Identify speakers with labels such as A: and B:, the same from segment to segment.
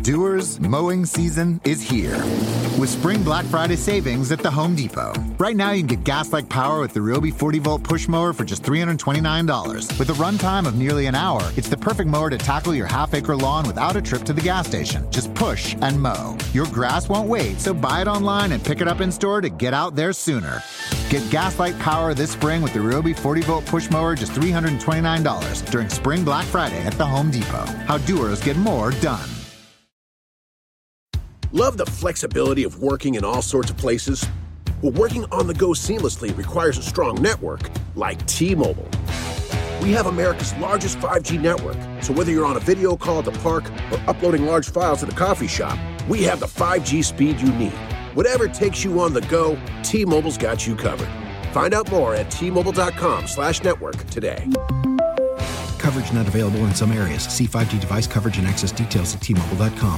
A: Doers, mowing season is here. With Spring Black Friday savings at the Home Depot. Right now, you can get gas-like power with the Ryobi 40-volt push mower for just $329. With a runtime of nearly an hour, it's the perfect mower to tackle your half-acre lawn without a trip to the gas station. Just push and mow. Your grass won't wait, so buy it online and pick it up in-store to get out there sooner. Get gas-like power this spring with the Ryobi 40-volt push mower just $329 during Spring Black Friday at the Home Depot. How doers get more done.
B: Love the flexibility of working in all sorts of places? Well, working on the go seamlessly requires a strong network like T-Mobile. We have America's largest 5G network, so whether you're on a video call at the park or uploading large files at a coffee shop, we have the 5G speed you need. Whatever takes you on the go, T-Mobile's got you covered. Find out more at T-Mobile.com/network today.
C: Coverage not available in some areas. See 5G device coverage and access details at T-Mobile.com.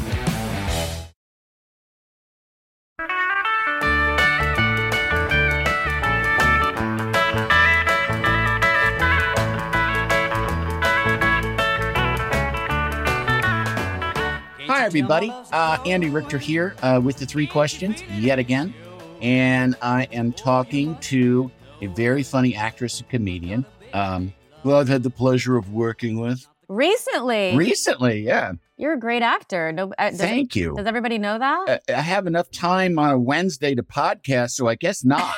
D: Hi, everybody. Andy Richter here with the 3 questions yet again. And I am talking to a very funny actress and comedian who I've had the pleasure of working with. Recently, yeah.
E: You're a great actor.
D: Thank you.
E: Does everybody know that?
D: I have enough time on a Wednesday to podcast, so I guess not.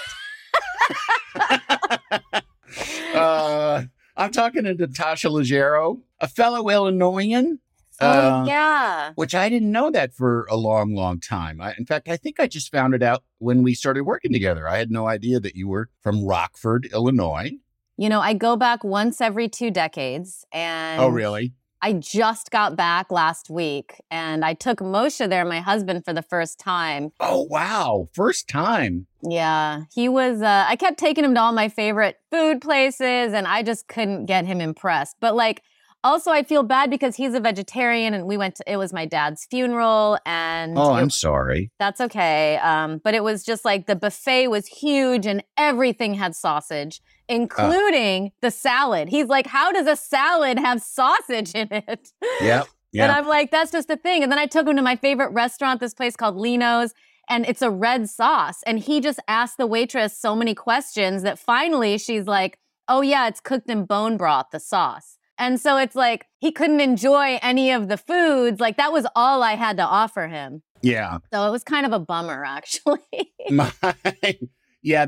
D: I'm talking to Natasha Leggero, a fellow Illinoisan.
E: Yeah.
D: Which I didn't know that for a long, long time. In fact, I think I just found it out when we started working together. I had no idea that you were from Rockford, Illinois.
E: You know, I go back once every 2 decades. And
D: oh, really?
E: I just got back last week, and I took Moshe there, my husband, for the first time.
D: Oh, wow. First time.
E: Yeah. He was, I kept taking him to all my favorite food places, and I just couldn't get him impressed. But also, I feel bad because he's a vegetarian, and it was my dad's funeral, and...
D: Oh, I'm sorry.
E: That's okay. But it was just the buffet was huge, and everything had sausage, including the salad. He's like, how does a salad have sausage in it?
D: Yep.
E: And I'm like, that's just a thing. And then I took him to my favorite restaurant, this place called Lino's, and it's a red sauce. And he just asked the waitress so many questions that finally she's like, oh, yeah, it's cooked in bone broth, the sauce. And so it's he couldn't enjoy any of the foods. That was all I had to offer him.
D: Yeah.
E: So it was kind of a bummer, actually.
D: Yeah,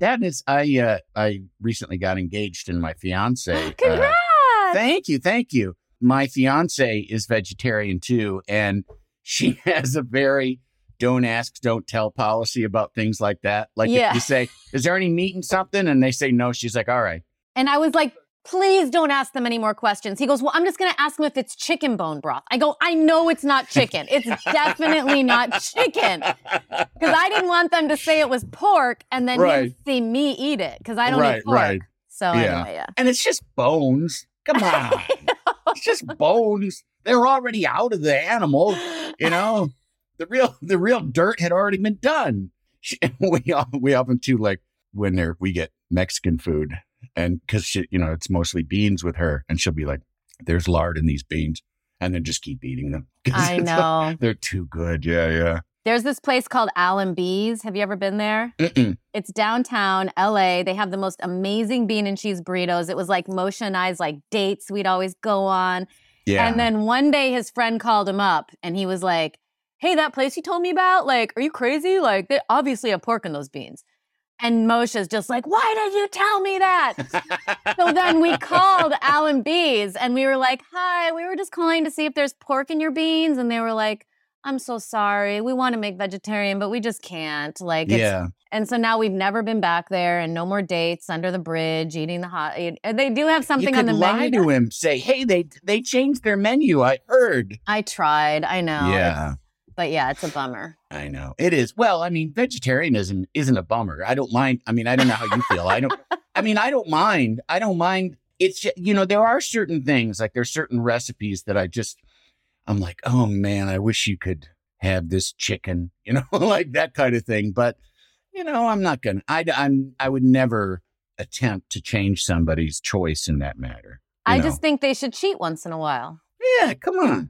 D: I recently got engaged, and my fiance.
E: Congrats!
D: Thank you. My fiance is vegetarian too, and she has a very don't ask, don't tell policy about things like that. If you say, is there any meat in something? And they say no, she's like, all right.
E: And I was like, please don't ask them any more questions. He goes, well, I'm just going to ask them if it's chicken bone broth. I go, I know it's not chicken. It's definitely not chicken. Because I didn't want them to say it was pork and then him see me eat it because I don't eat pork. Right. So anyway, yeah.
D: And it's just bones. Come on. It's just bones. They're already out of the animal. The real dirt had already been done. We often too, when we get Mexican food. And because it's mostly beans with her, and she'll be like, there's lard in these beans, and then just keep eating them.
E: I know.
D: They're too good. Yeah.
E: There's this place called Allen B's. Have you ever been there?
D: Mm-mm.
E: It's downtown LA. They have the most amazing bean and cheese burritos. It was Moshe and I's dates we'd always go on.
D: Yeah.
E: And then one day his friend called him up, and he was like, hey, that place you told me about, are you crazy? They obviously have pork in those beans. And Moshe's just like, why did you tell me that? So then we called Allen B's and we were like, hi, we were just calling to see if there's pork in your beans. And they were like, I'm so sorry. We want to make vegetarian, but we just can't.
D: Yeah.
E: And so now we've never been back there and no more dates under the bridge, eating the hot. They do have something on the menu.
D: You could lie to him, say, hey, they changed their menu. I heard.
E: I tried. I know.
D: Yeah.
E: But yeah, it's a bummer.
D: I know. It is. Well, vegetarianism isn't a bummer. I don't mind. I don't know how you feel. I don't mind. It's just, there are certain things, there's certain recipes that I'm like, oh man, I wish you could have this chicken, that kind of thing. But, I'm not going to, I would never attempt to change somebody's choice in that matter.
E: I just think they should cheat once in a while.
D: Yeah, come on.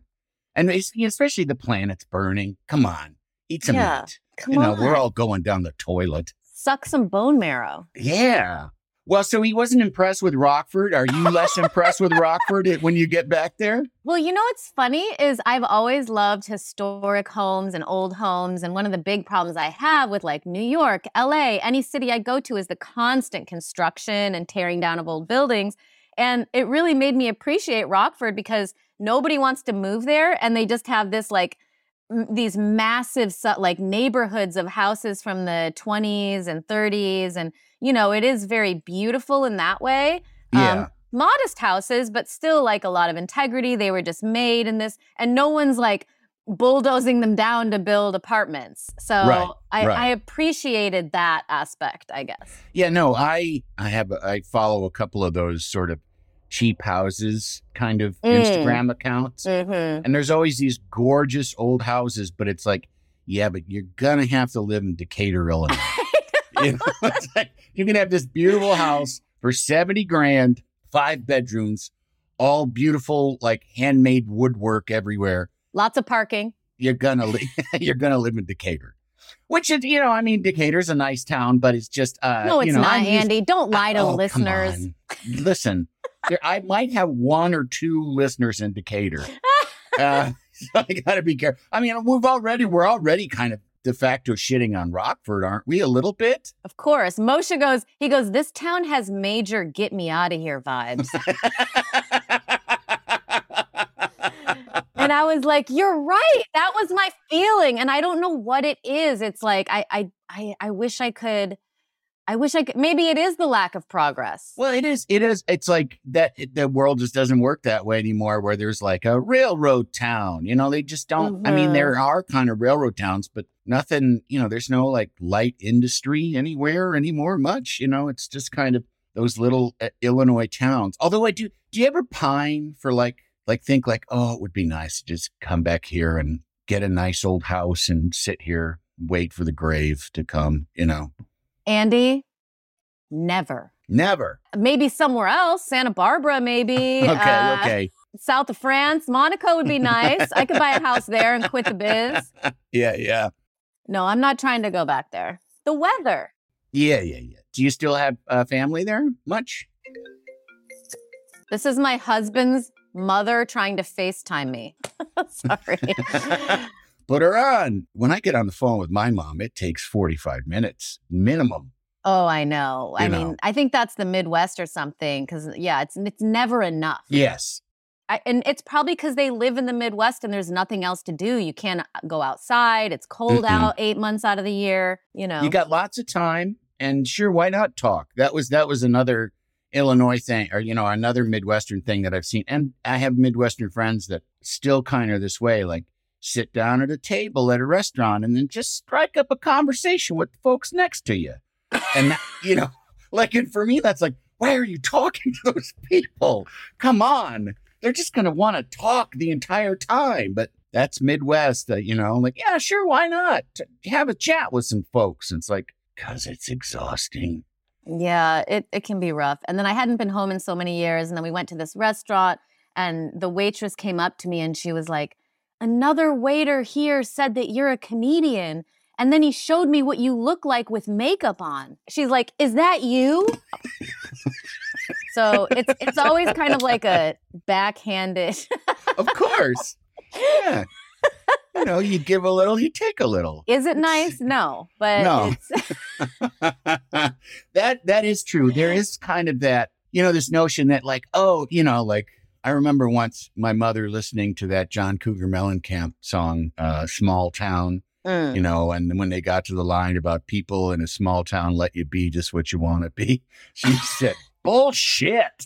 D: And especially the planet's burning. Come on, eat some meat.
E: Come on.
D: We're all going down the toilet.
E: Suck some bone marrow.
D: Yeah. Well, so he wasn't impressed with Rockford. Are you less impressed with Rockford when you get back there?
E: Well, what's funny is I've always loved historic homes and old homes. And one of the big problems I have with like New York, LA, any city I go to is the constant construction and tearing down of old buildings. And it really made me appreciate Rockford because nobody wants to move there. And they just have this like these massive like neighborhoods of houses from the 20s and 30s. And, it is very beautiful in that way.
D: Yeah.
E: Modest houses, but still like a lot of integrity. They were just made in this, and no one's like bulldozing them down to build apartments. So I appreciated that aspect, I guess.
D: Yeah, no, I follow a couple of those sort of cheap houses kind of Instagram accounts.
E: Mm-hmm.
D: And there's always these gorgeous old houses, but it's like, yeah, but you're going to have to live in Decatur, Illinois. It's like, you can have this beautiful house for $70,000, 5 bedrooms, all beautiful, like handmade woodwork everywhere.
E: Lots of parking.
D: You're gonna live in Decatur, which is, Decatur's a nice town, but it's just
E: no, it's not, Andy. Don't lie to listeners.
D: Come on. Listen, I might have 1 or 2 listeners in Decatur. So I gotta be careful. We're already kind of de facto shitting on Rockford, aren't we? A little bit?
E: Of course. Moshe goes, this town has major get me out of here vibes. And I was like, you're right. That was my feeling. And I don't know what it is. It's like, I wish I could, maybe it is the lack of progress.
D: Well, it is. It's like that. The world just doesn't work that way anymore, where there's like a railroad town, they just don't.
E: Mm-hmm.
D: There are kind of railroad towns, but nothing, there's no like light industry anywhere anymore much, it's just kind of those little Illinois towns. Although do you ever pine for think like, oh, it would be nice to just come back here and get a nice old house and sit here, wait for the grave to come,
E: Andy, never. Maybe somewhere else, Santa Barbara, maybe.
D: Okay.
E: South of France, Monaco would be nice. I could buy a house there and quit the biz.
D: Yeah.
E: No, I'm not trying to go back there. The weather.
D: Yeah. Do you still have family there much?
E: This is my husband's mother trying to FaceTime me. Sorry.
D: Put her on. When I get on the phone with my mom, it takes 45 minutes minimum.
E: Oh, I know. I think that's the Midwest or something because, it's never enough.
D: Yes.
E: And it's probably because they live in the Midwest and there's nothing else to do. You can't go outside. It's cold out 8 months out of the year, You
D: got lots of time and sure, why not talk? That was another Illinois thing or, another Midwestern thing that I've seen. And I have Midwestern friends that still kind of this way, like sit down at a table at a restaurant and then just strike up a conversation with the folks next to you. And, and for me, that's like, why are you talking to those people? Come on. They're just going to want to talk the entire time. But that's Midwest, yeah, sure, why not? Have a chat with some folks. And it's like, because it's exhausting.
E: Yeah, it can be rough. And then I hadn't been home in so many years. And then we went to this restaurant and the waitress came up to me and she was like, another waiter here said that you're a comedian. And then he showed me what you look like with makeup on. She's like, is that you? So it's always kind of like a backhanded.
D: Of course. Yeah. You give a little, you take a little.
E: Is it nice? No, but
D: no.
E: It's
D: that is true. There is kind of that, this notion that like, oh, I remember once my mother listening to that John Cougar Mellencamp song, Small Town, and when they got to the line about people in a small town let you be just what you want to be, she said, bullshit.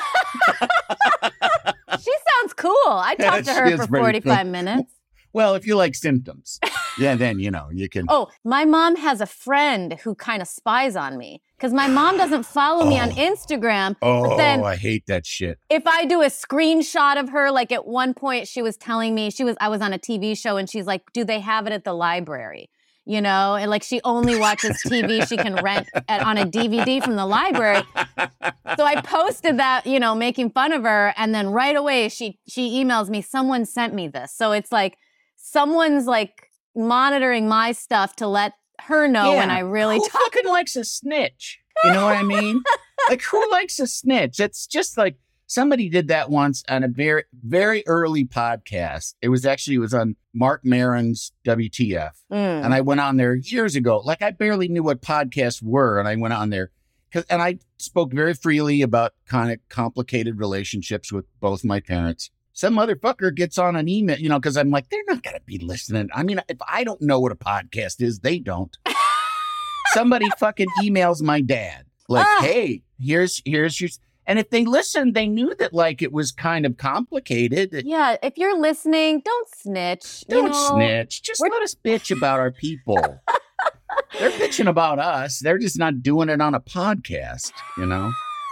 E: She sounds cool. I talked to her for 45 minutes.
D: Well, if you like symptoms, then, you can.
E: Oh, my mom has a friend who kind of spies on me because my mom doesn't follow me on Instagram.
D: Oh,
E: but then
D: I hate that shit.
E: If I do a screenshot of her, like at one point she was telling me I was on a TV show and she's like, do they have it at the library? you know, and like she only watches TV she can rent on a DVD from the library. So I posted that, you know, making fun of her. And then right away she emails me, someone sent me this. So it's like someone's like monitoring my stuff to let her know when I really
D: Who fucking likes a snitch? You know what I mean? Like, who likes a snitch? It's just like somebody did that once on a very, very early podcast. It was on Mark Maron's WTF. And I went on there years ago. Like, I barely knew what podcasts were. And I went on there and I spoke very freely about kind of complicated relationships with both my parents. Some motherfucker gets on an email, you know, because I'm like, they're not going to be listening. I mean, if I don't know what a podcast is, they don't. Somebody fucking emails my dad, like, hey, here's your... And if they listened, they knew that, like, it was kind of complicated.
E: Yeah, if you're listening, don't snitch.
D: Don't snitch. Just let us bitch about our people. They're bitching about us. They're just not doing it on a podcast, you know?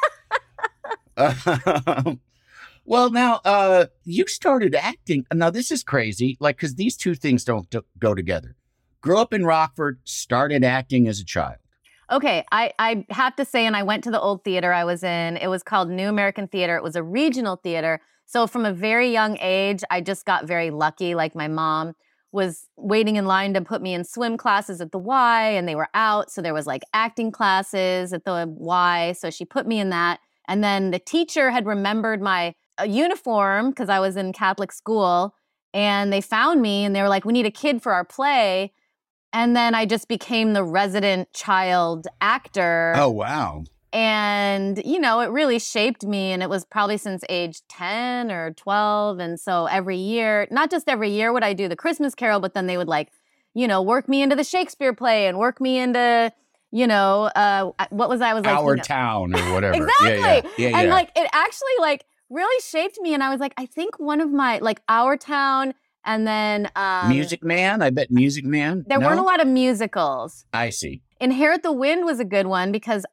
D: Well, now, you started acting. Now, this is crazy, like, because these two things don't go together. Grew up in Rockford, started acting as a child.
E: Okay, I have to say, and I went to the old theater I was in. It was called New American Theater. It was a regional theater. So from a very young age, I just got very lucky. Like my mom was waiting in line to put me in swim classes at the Y, and they were out. So there was like acting classes at the Y. So she put me in that. And then the teacher had remembered my uniform because I was in Catholic school. And they found me and they were like, we need a kid for our play. And then I just became the resident child actor.
D: Oh, wow.
E: And, you know, it really shaped me. And it was probably since age 10 or 12. And so every year, not just every year would I do the Christmas Carol, but then they would like, you know, work me into the Shakespeare play and work me into, you know, what was I was like,
D: Our
E: you know.
D: Town or whatever.
E: Exactly.
D: Yeah.
E: And like, it actually like really shaped me. And I was like, I think one of my, like Our Town and then
D: Music Man? I bet Music Man.
E: There weren't a lot of musicals.
D: I see.
E: Inherit the Wind was a good one because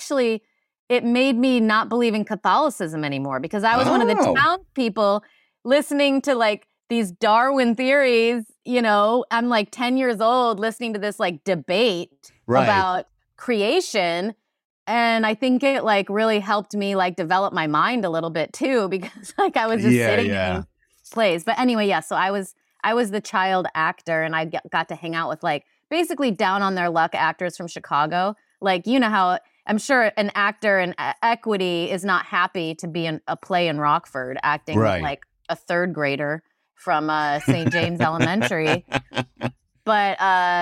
E: it made me not believe in Catholicism anymore because I was one of the townspeople listening to like these Darwin theories. You know, I'm like 10 years old listening to this like debate about creation. And I think it like really helped me like develop my mind a little bit too because like I was just sitting in plays. But anyway, so I was the child actor and I got to hang out with like basically down on their luck actors from Chicago. Like, you know how I'm sure an actor in Equity is not happy to be in a play in Rockford acting with like a third grader from St. James Elementary. But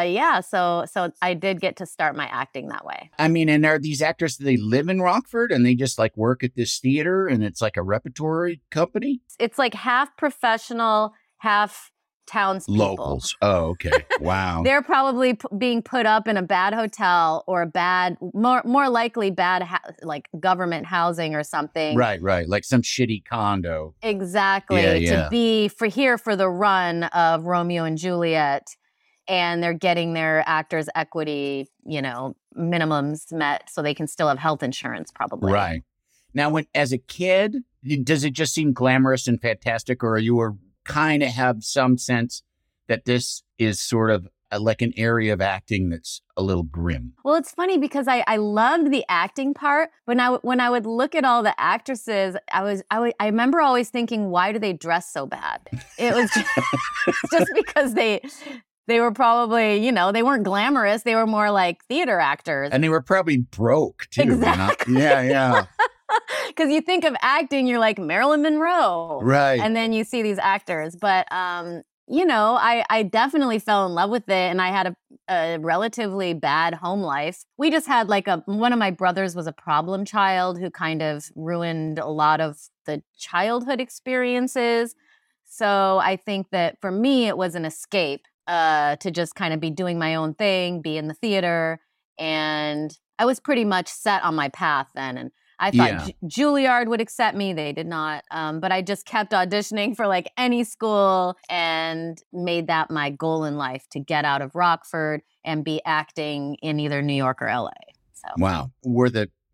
E: so I did get to start my acting that way.
D: I mean, and are these actors, do they live in Rockford and they just like work at this theater and it's like a repertory company?
E: It's like half professional, half townspeople.
D: Locals. Oh, okay. Wow.
E: They're probably being put up in a bad hotel or a bad, more likely bad, like government housing or something.
D: Right. Like some shitty condo.
E: Exactly. To be for the run of Romeo and Juliet. And they're getting their actors' equity, you know, minimums met so they can still have health insurance probably.
D: Right. Now, as a kid, does it just seem glamorous and fantastic, or you were kind of have some sense that this is sort of like an area of acting that's a little grim?
E: Well, it's funny because I loved the acting part. When I would look at all the actresses, I remember always thinking, why do they dress so bad? It was just because they were probably, you know, they weren't glamorous. They were more like theater actors.
D: And they were probably broke, too.
E: Exactly.
D: Yeah.
E: Because you think of acting, you're like Marilyn Monroe.
D: Right.
E: And then you see these actors. But, you know, I definitely fell in love with it. And I had a relatively bad home life. We just had like one of my brothers was a problem child who kind of ruined a lot of the childhood experiences. So I think that for me, it was an escape. To just kind of be doing my own thing, be in the theater. And I was pretty much set on my path then. And I thought Juilliard would accept me. They did not. But I just kept auditioning for like any school and made that my goal in life to get out of Rockford and be acting in either New York or LA. So.
D: Wow. Were the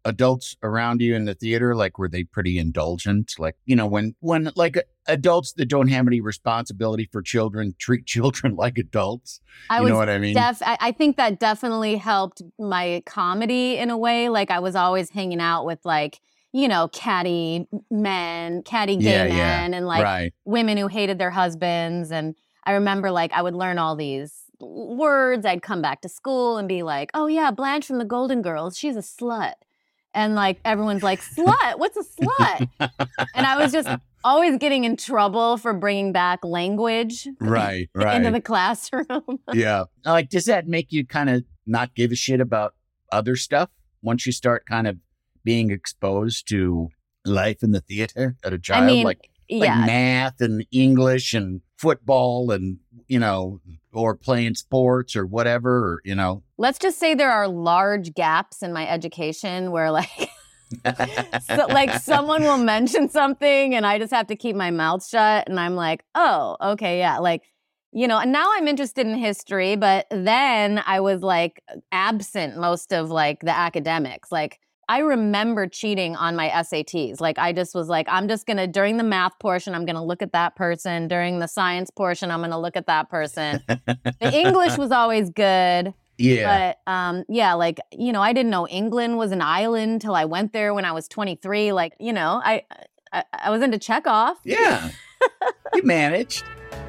D: adults around you in the theater, like, were they pretty indulgent? Like, when like adults that don't have any responsibility for children treat children like adults. You know what I mean?
E: I think that definitely helped my comedy in a way. Like, I was always hanging out with like, catty gay men and like women who hated their husbands. And I remember like I would learn all these words. I'd come back to school and be like, oh yeah, Blanche from the Golden Girls, she's a slut. And like everyone's like, slut? What's a slut? And I was just always getting in trouble for bringing back language into the classroom.
D: Yeah. Like, does that make you kind of not give a shit about other stuff once you start kind of being exposed to life in the theater as a child?
E: I mean,
D: like math and English and football and, or playing sports or whatever, or.
E: Let's just say there are large gaps in my education where like, like someone will mention something and I just have to keep my mouth shut. And I'm like, oh, okay, yeah. Like, and now I'm interested in history, but then I was like absent most of like the academics. Like, I remember cheating on my SATs. Like, I just was like, I'm just going to, during the math portion, I'm going to look at that person. During the science portion, I'm going to look at that person. The English was always good.
D: Yeah.
E: But, like, I didn't know England was an island till I went there when I was 23. Like, I was into Chekhov.
D: Yeah. You managed.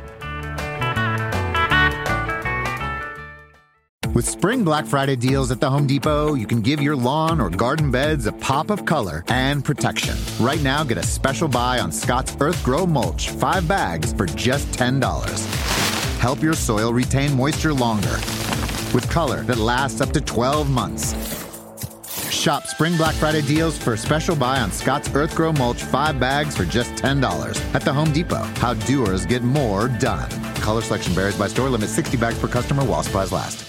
A: With Spring Black Friday deals at the Home Depot, you can give your lawn or garden beds a pop of color and protection. Right now, get a special buy on Scott's Earth Grow Mulch, 5 bags for just $10. Help your soil retain moisture longer with color that lasts up to 12 months. Shop Spring Black Friday deals for a special buy on Scott's Earth Grow Mulch, 5 bags for just $10 at the Home Depot. How doers get more done. Color selection varies by store. Limit 60 bags per customer while supplies last.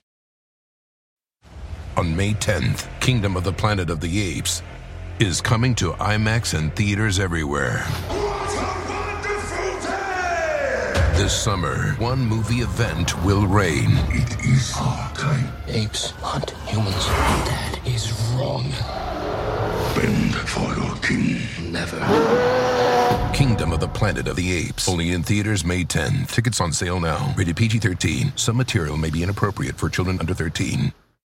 F: On May 10th, Kingdom of the Planet of the Apes is coming to IMAX and theaters everywhere.
G: What a wonderful day!
F: This summer, one movie event will reign.
G: It is our time.
H: Apes hunt humans. That is wrong.
G: Bend for your king.
H: Never.
F: Kingdom of the Planet of the Apes. Only in theaters May 10th. Tickets on sale now. Rated PG-13. Some material may be inappropriate for children under 13.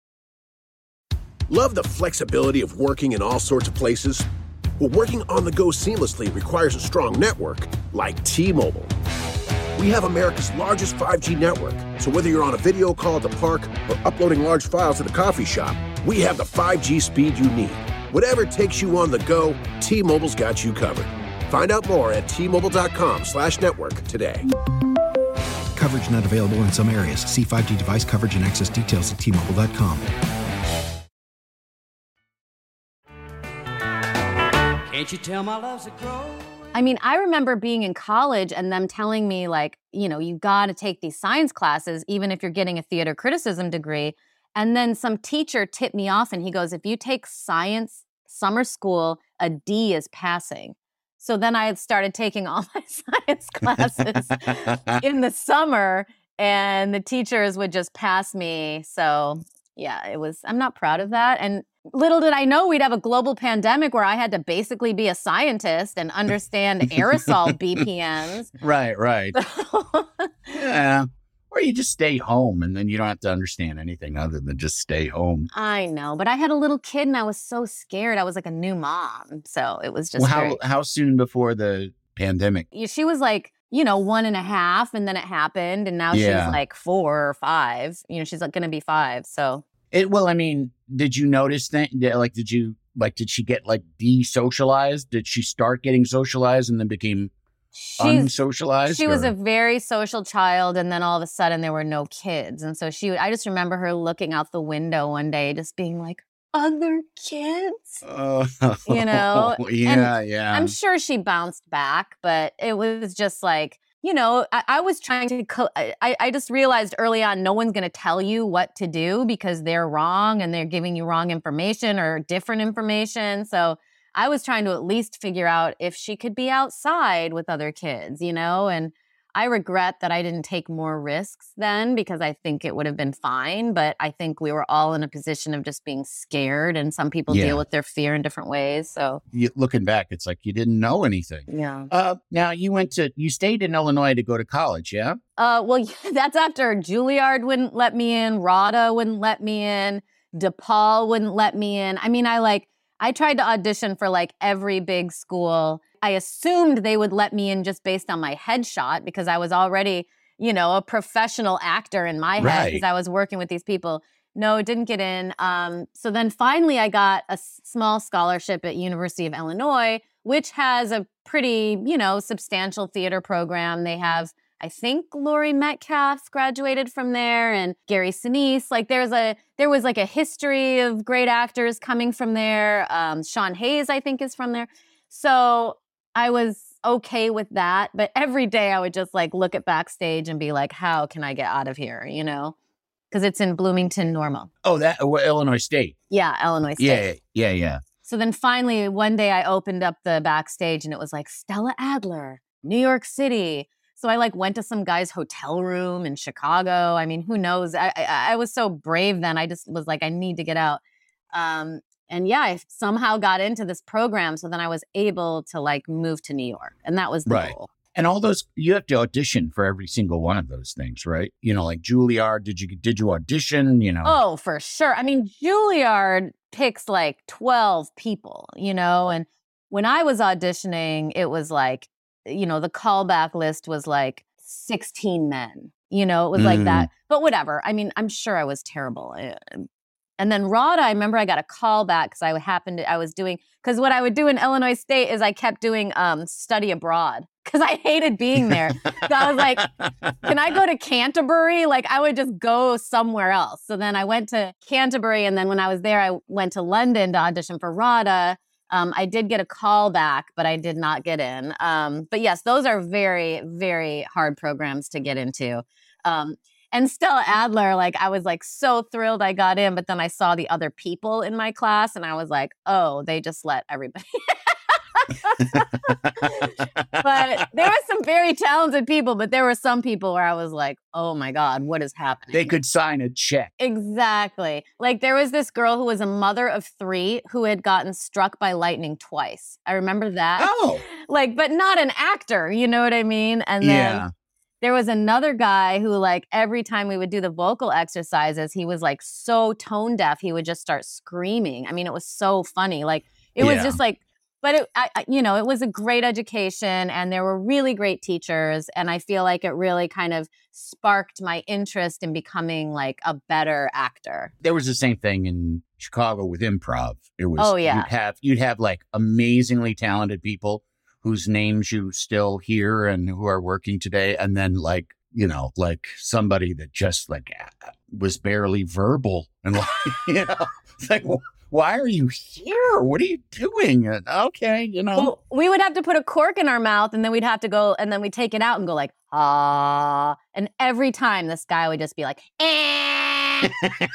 B: Love the flexibility of working in all sorts of places? Well, working on the go seamlessly requires a strong network like T-Mobile. We have America's largest 5G network, so whether you're on a video call at the park or uploading large files at a coffee shop, we have the 5G speed you need. Whatever takes you on the go, T-Mobile's got you covered. Find out more at T-Mobile.com/network today.
C: Coverage not available in some areas. See 5G device coverage and access details at T-Mobile.com.
I: Can't you tell my love's a crow?
E: I mean, I remember being in college and them telling me like, you got to take these science classes, even if you're getting a theater criticism degree. And then some teacher tipped me off and he goes, if you take science summer school, a D is passing. So then I had started taking all my science classes in the summer and the teachers would just pass me. So yeah, I'm not proud of that. And little did I know we'd have a global pandemic where I had to basically be a scientist and understand aerosol BPMs.
D: Right. Yeah. Or you just stay home and then you don't have to understand anything other than just stay home.
E: I know, but I had a little kid and I was so scared. I was like a new mom. So it was just
D: how soon before the pandemic?
E: She was like, 1.5 and then it happened and now she's like 4 or 5. She's like going to be 5. So
D: did you notice that? Like, did she get like desocialized? Did she start getting socialized and then became unsocialized?
E: She was a very social child, and then all of a sudden there were no kids, and so I just remember her looking out the window one day, just being like, "Other kids,"
D: Yeah.
E: I'm sure she bounced back, but it was just like. I was trying to, I just realized early on, no one's going to tell you what to do because they're wrong and they're giving you wrong information or different information. So I was trying to at least figure out if she could be outside with other kids, and I regret that I didn't take more risks then because I think it would have been fine. But I think we were all in a position of just being scared, and some people deal with their fear in different ways. So
D: looking back, it's like you didn't know anything.
E: Yeah.
D: Now you stayed in Illinois to go to college, yeah?
E: Well, that's after Juilliard wouldn't let me in, RADA wouldn't let me in, DePaul wouldn't let me in. I mean, I tried to audition for like every big school. I assumed they would let me in just based on my headshot because I was already, a professional actor in my head because I was working with these people. No, it didn't get in. So then finally I got a small scholarship at University of Illinois, which has a pretty, substantial theater program. They have, I think, Laurie Metcalf graduated from there, and Gary Sinise. Like there was like a history of great actors coming from there. Sean Hayes, I think, is from there. So I was okay with that. But every day I would just like look at Backstage and be like, how can I get out of here? Because it's in Bloomington Normal.
D: Oh, Illinois State.
E: Yeah, Illinois State.
D: Yeah.
E: So then finally one day I opened up the Backstage and it was like Stella Adler, New York City. So I like went to some guy's hotel room in Chicago. I mean, who knows? I was so brave then. I just was like, I need to get out. And yeah, I somehow got into this program. So then I was able to like move to New York. And that was the goal.
D: And all those, you have to audition for every single one of those things, right? Like Juilliard, did you audition,
E: Oh, for sure. I mean, Juilliard picks like 12 people, and when I was auditioning, it was like, the callback list was like 16 men, it was like that. But whatever. I mean, I'm sure I was terrible. And then RADA, I remember I got a call back because what I would do in Illinois State is I kept doing study abroad because I hated being there. So I was like, can I go to Canterbury? Like I would just go somewhere else. So then I went to Canterbury, and then when I was there, I went to London to audition for RADA. I did get a call back, but I did not get in. But yes, those are very, very hard programs to get into. And Stella Adler, like I was like so thrilled I got in, but then I saw the other people in my class and I was like, oh, they just let everybody. But there were some very talented people, but there were some people where I was like, oh my God, what is happening?
D: They could sign a check.
E: Exactly. Like there was this girl who was a mother of 3 who had gotten struck by lightning twice. I remember that.
D: Oh.
E: Like, but not an actor, you know what I mean? And then there was another guy who like every time we would do the vocal exercises, he was like so tone deaf, he would just start screaming. I mean, it was so funny. Like it was just like, but it was a great education and there were really great teachers. And I feel like it really kind of sparked my interest in becoming like a better actor.
D: There was the same thing in Chicago with improv. It was, you'd have like amazingly talented people whose names you still hear and who are working today. And then like somebody that just like was barely verbal and like, it's like, why are you here? What are you doing? Okay,
E: Well, we would have to put a cork in our mouth and then we'd have to go and then we'd take it out and go like, ah. And every time this guy would just be like, eh.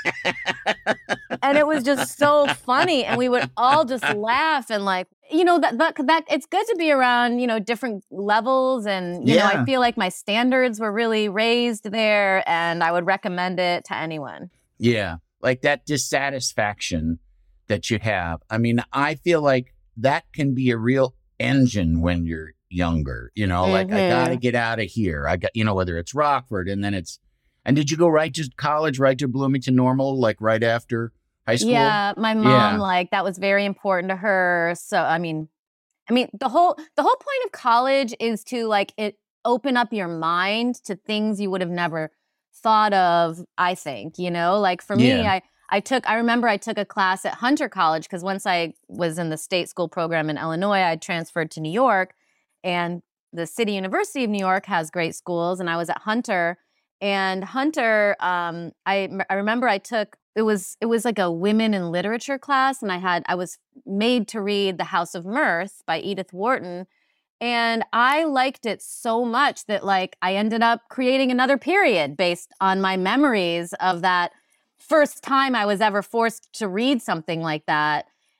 E: And it was just so funny. And we would all just laugh and like, that it's good to be around, different levels. And, I feel like my standards were really raised there and I would recommend it to anyone.
D: Yeah. Like that dissatisfaction that you have. I mean, I feel like that can be a real engine when you're younger, like I got to get out of here. I got, whether it's Rockford and did you go right to college, right to Bloomington Normal, like right after high school?
E: Yeah. My mom, like that was very important to her. So, I mean, the whole point of college is to like open up your mind to things you would have never thought of, I think, like for me, I remember I took a class at Hunter College because once I was in the state school program in Illinois, I transferred to New York, and the City University of New York has great schools, and I was at Hunter. And Hunter, I remember I took it was like a women in literature class, and I was made to read The House of Mirth by Edith Wharton, and I liked it so much that like I ended up creating another period based on my memories of that first time I was ever forced to read something like that,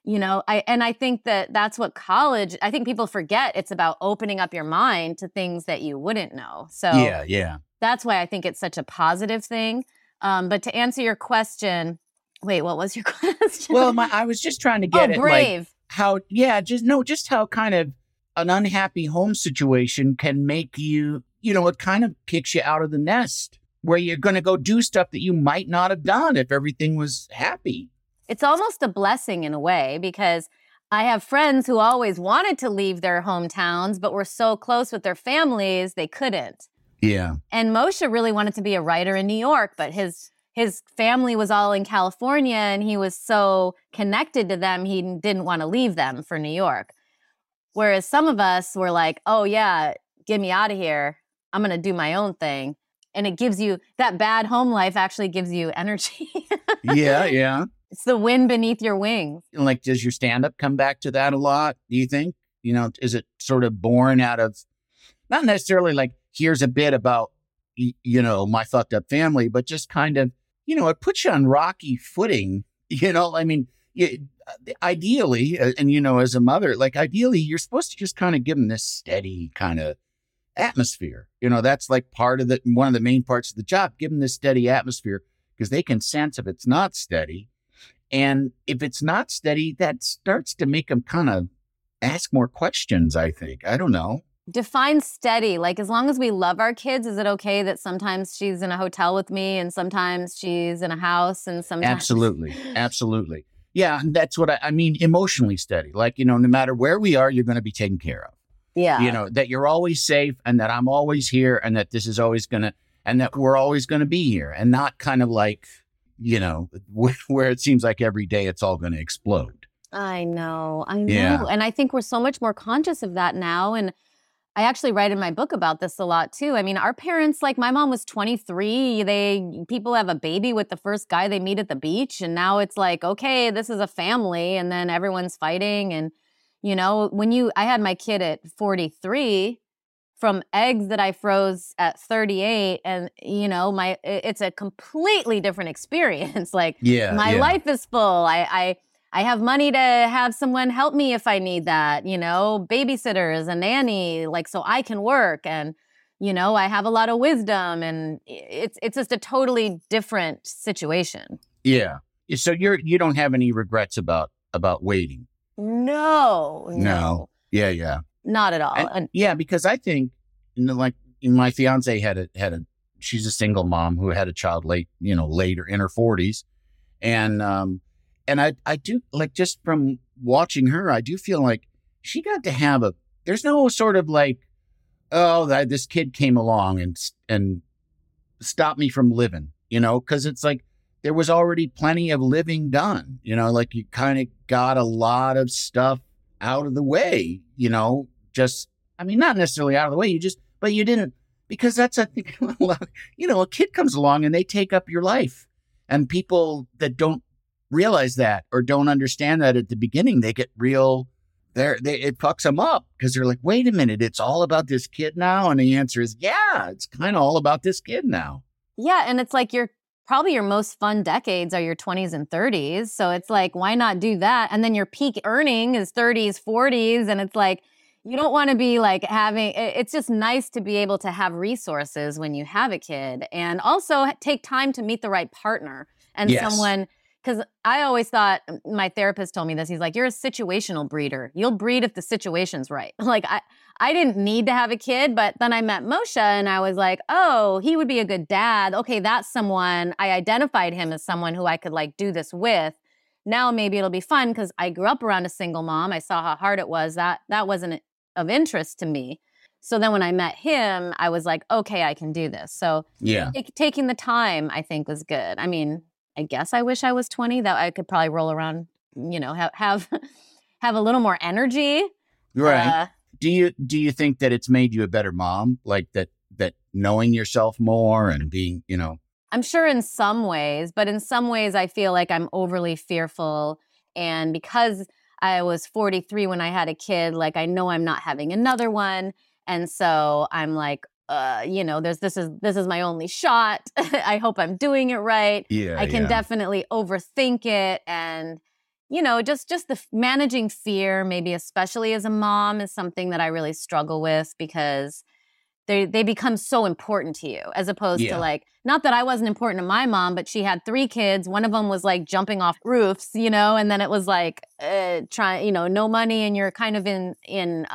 E: I think that's what college, I think people forget it's about opening up your mind to things that you wouldn't know. So
D: Yeah.
E: that's why I think it's such a positive thing. But to answer your question, wait, what was your question?
D: Well, I was just trying to get
E: brave.
D: just how kind of an unhappy home situation can make you, it kind of kicks you out of the nest where you're going to go do stuff that you might not have done if everything was happy.
E: It's almost a blessing in a way, because I have friends who always wanted to leave their hometowns, but were so close with their families, they couldn't.
D: Yeah.
E: And Moshe really wanted to be a writer in New York, but his family was all in California, and he was so connected to them, he didn't want to leave them for New York. Whereas some of us were like, oh yeah, get me out of here. I'm going to do my own thing. And it gives you, that bad home life actually gives you energy.
D: Yeah.
E: It's the wind beneath your wings.
D: Like, does your stand-up come back to that a lot, do you think? Is it sort of born out of, not necessarily like, here's a bit about, my fucked up family, but just kind of, it puts you on rocky footing, ideally, and, as a mother, like, ideally, you're supposed to just kind of give them this steady kind of atmosphere. That's like one of the main parts of the job, give them this steady atmosphere, because they can sense if it's not steady. And if it's not steady, that starts to make them kind of ask more questions, I think. I don't know.
E: Define steady. Like, as long as we love our kids, is it okay that sometimes she's in a hotel with me and sometimes she's in a house and sometimes...
D: Absolutely. Yeah, that's what I mean, emotionally steady. Like, no matter where we are, you're going to be taken care of.
E: Yeah.
D: That you're always safe and that I'm always here and that this is always going to, and that we're always going to be here, and not kind of like, where it seems like every day it's all going to explode.
E: I know.
D: Yeah.
E: And I think we're so much more conscious of that now. And I actually write in my book about this a lot too. I mean, our parents, like, my mom was 23. People have a baby with the first guy they meet at the beach. And now it's like, okay, this is a family. And then everyone's fighting. And, I had my kid at 43 from eggs that I froze at 38. And, it's a completely different experience. Like, my life is full. I have money to have someone help me if I need that, babysitters, a nanny, like, so I can work. And, I have a lot of wisdom, and it's just a totally different situation.
D: Yeah. So you don't have any regrets about waiting?
E: No.
D: Yeah.
E: Not at all.
D: Yeah, because I think, like, my fiance she's a single mom who had a child later in her 40s. And I do, like, just from watching her, I do feel like she got to have there's no sort of like, this kid came along and stopped me from living, because it's like, there was already plenty of living done, like, you kind of got a lot of stuff out of the way, not necessarily out of the way, but you didn't, because that's, I think, a kid comes along and they take up your life, and people that don't realize that or don't understand that at the beginning, they get real, it fucks them up, because they're like, wait a minute, it's all about this kid now? And the answer is, yeah, it's kind of all about this kid now.
E: Yeah. And it's like, probably your most fun decades are your 20s and 30s. So it's like, why not do that? And then your peak earning is 30s, 40s. And it's like, you don't want to be like it's just nice to be able to have resources when you have a kid, and also take time to meet the right partner and someone. Because I always thought, my therapist told me this, he's like, you're a situational breeder. You'll breed if the situation's right. Like, I didn't need to have a kid, but then I met Moshe and I was like, oh, he would be a good dad. Okay, that's someone, I identified him as someone who I could, like, do this with. Now maybe it'll be fun, because I grew up around a single mom. I saw how hard it was. That wasn't of interest to me. So then when I met him, I was like, okay, I can do this. So taking the time, I think, was good. I mean, I guess I wish I was 20, that I could probably roll around, have a little more energy.
D: Right. Do you think that it's made you a better mom? Like that knowing yourself more and being,
E: I'm sure in some ways, but in some ways I feel like I'm overly fearful. And because I was 43 when I had a kid, like, I know I'm not having another one. And so I'm like, this is my only shot. I hope I'm doing it right.
D: Yeah,
E: I can definitely overthink it. And, just the managing fear, maybe especially as a mom, is something that I really struggle with because they become so important to you, as opposed to like, not that I wasn't important to my mom, but she had 3 kids. One of them was like jumping off roofs, and then it was like no money, and you're kind of in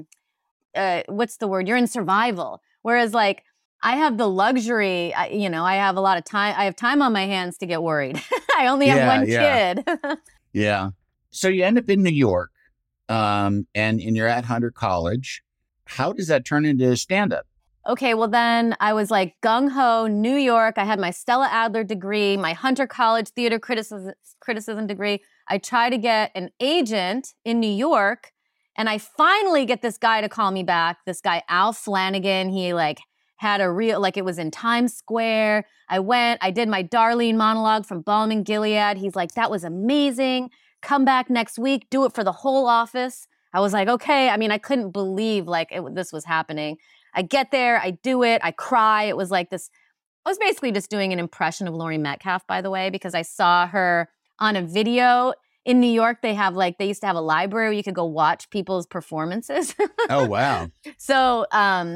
E: what's the word? You're in survival. Whereas like I have the luxury, I have a lot of time. I have time on my hands to get worried. I only have one kid.
D: Yeah. So you end up in New York, and you're at Hunter College. How does that turn into stand-up?
E: Okay, well then I was like gung-ho, New York. I had my Stella Adler degree, my Hunter College theater criticism degree. I try to get an agent in New York, and I finally get this guy to call me back, this guy, Al Flanagan. He like had a real, like it was in Times Square. I did my Darlene monologue from Balm and Gilead. He's like, that was amazing. Come back next week, do it for the whole office. I was like, okay. I mean, I couldn't believe like this was happening. I get there, I do it, I cry. It was like this, I was basically just doing an impression of Laurie Metcalf, by the way, because I saw her on a video in New York. They used to have a library where you could go watch people's performances.
D: Oh, wow.
E: So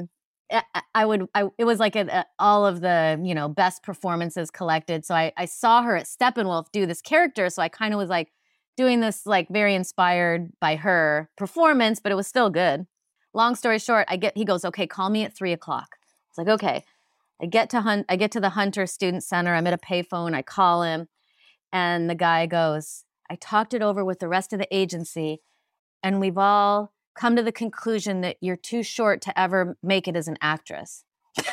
E: it was like all of the, best performances collected. So I saw her at Steppenwolf do this character. So I kind of was like doing this like very inspired by her performance, but it was still good. Long story short, he goes, okay, call me at 3:00. It's like, okay. I get to the Hunter Student Center. I'm at a payphone. I call him, and the guy goes, I talked it over with the rest of the agency, and we've all come to the conclusion that you're too short to ever make it as an actress.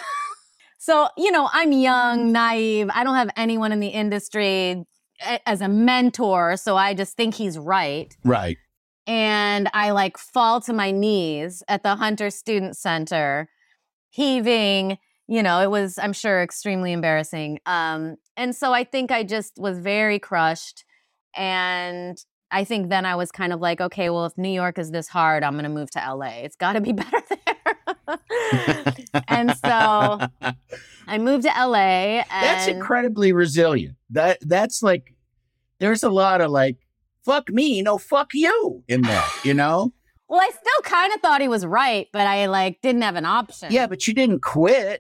E: So, I'm young, naive. I don't have anyone in the industry as a mentor, so I just think he's right.
D: Right.
E: And I like fall to my knees at the Hunter Student Center, heaving. It was, I'm sure, extremely embarrassing. And so I think I just was very crushed. And I think then I was kind of like, okay, well, if New York is this hard, I'm going to move to LA. It's got to be better there. And so I moved to LA. And
D: that's incredibly resilient. That's like, there's a lot of like, fuck me, no, fuck you in that,
E: Well, I still kind of thought he was right, but I like didn't have an option.
D: Yeah, but you didn't quit.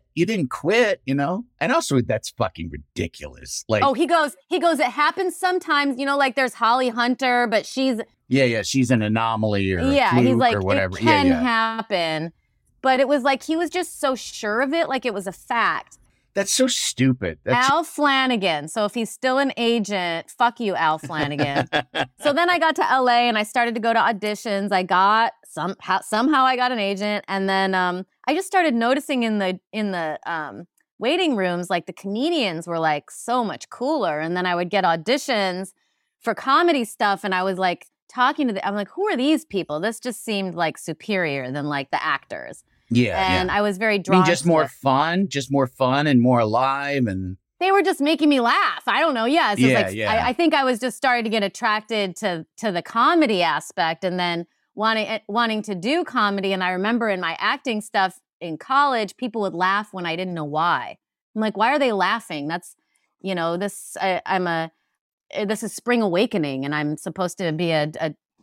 D: And also that's fucking ridiculous. Like,
E: oh, he goes, it happens sometimes, like there's Holly Hunter, but she's
D: she's an anomaly or
E: he's like,
D: or whatever.
E: It can happen. But it was like he was just so sure of it, like it was a fact.
D: That's so stupid.
E: Al Flanagan. So if he's still an agent, fuck you, Al Flanagan. So then I got to LA and I started to go to auditions. I got somehow I got an agent, and then I just started noticing in the waiting rooms, like the comedians were like so much cooler. And then I would get auditions for comedy stuff, and I was like talking to I'm like, who are these people? This just seemed like superior than like the actors.
D: Yeah.
E: And I was very drawn.
D: Just more fun and more alive, and
E: they were just making me laugh. I don't know. Yeah. So I think I was just starting to get attracted to the comedy aspect, and then wanting to do comedy. And I remember in my acting stuff in college, people would laugh when I didn't know why. I'm like, why are they laughing? That's, this is Spring Awakening, and I'm supposed to be a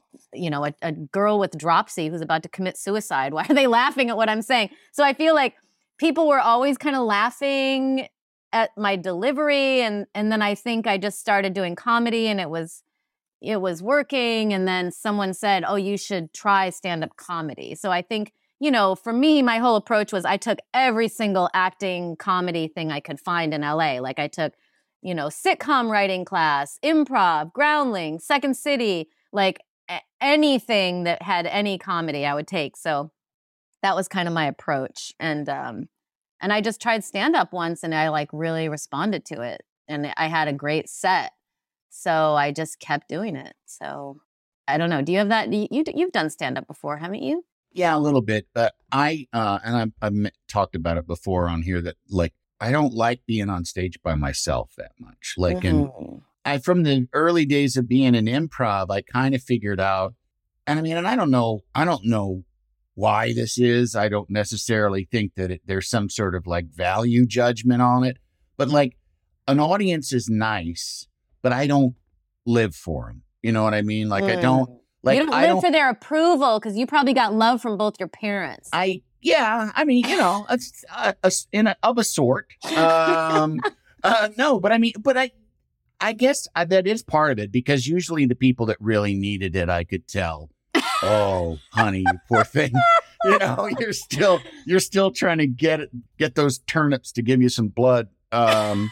E: girl with dropsy who's about to commit suicide. Why are they laughing at what I'm saying? So I feel like people were always kind of laughing at my delivery. And then I think I just started doing comedy, and it was working. And then someone said, oh, you should try stand-up comedy. So I think, for me, my whole approach was I took every single acting comedy thing I could find in LA. Like I took, sitcom writing class, improv, Groundling, Second City, like anything that had any comedy I would take. So that was kind of my approach. And I just tried stand-up once, and I like really responded to it, and I had a great set. So I just kept doing it. So I don't know. Do you have that? You've done stand-up before, haven't you?
D: Yeah, a little bit. But I've talked about it before on here that like, I don't like being on stage by myself that much. Like, and from the early days of being in improv, I kind of figured out, and I don't know why this is. I don't necessarily think that there's some sort of like value judgment on it, but like an audience is nice, but I don't live for them. You know what I mean? Like I don't like
E: you don't
D: I
E: live for their approval because you probably got love from both your parents.
D: Yeah, I mean, you know, of a sort. No, but I mean, I guess that is part of it because usually the people that really needed it, I could tell. Oh, honey, you poor thing. You know, you're still trying to get those turnips to give you some blood. But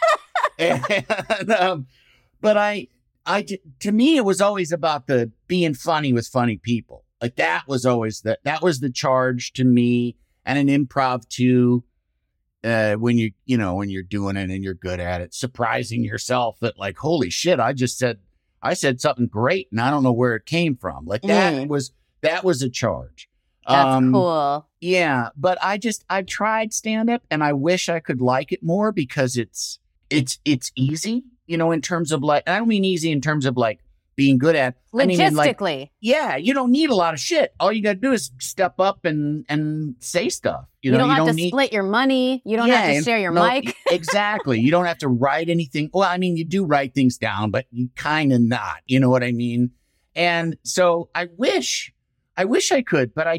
D: to me, it was always about the being funny with funny people. Like that was always that was the charge to me, and an improv too. When you're doing it and you're good at it, surprising yourself that like, holy shit, I said something great and I don't know where it came from. Like that was a charge.
E: That's cool.
D: Yeah, but I've tried stand up and I wish I could like it more because it's easy, you know, in terms of like, I don't mean easy in terms of like being good at.
E: Logistically.
D: Yeah, you don't need a lot of shit. All you got to do is step up and say stuff. You know,
E: you don't have to split your money. You don't have to share your mic.
D: Exactly. You don't have to write anything. Well, I mean, you do write things down, but you kind of not. You know what I mean? And so I wish I could, but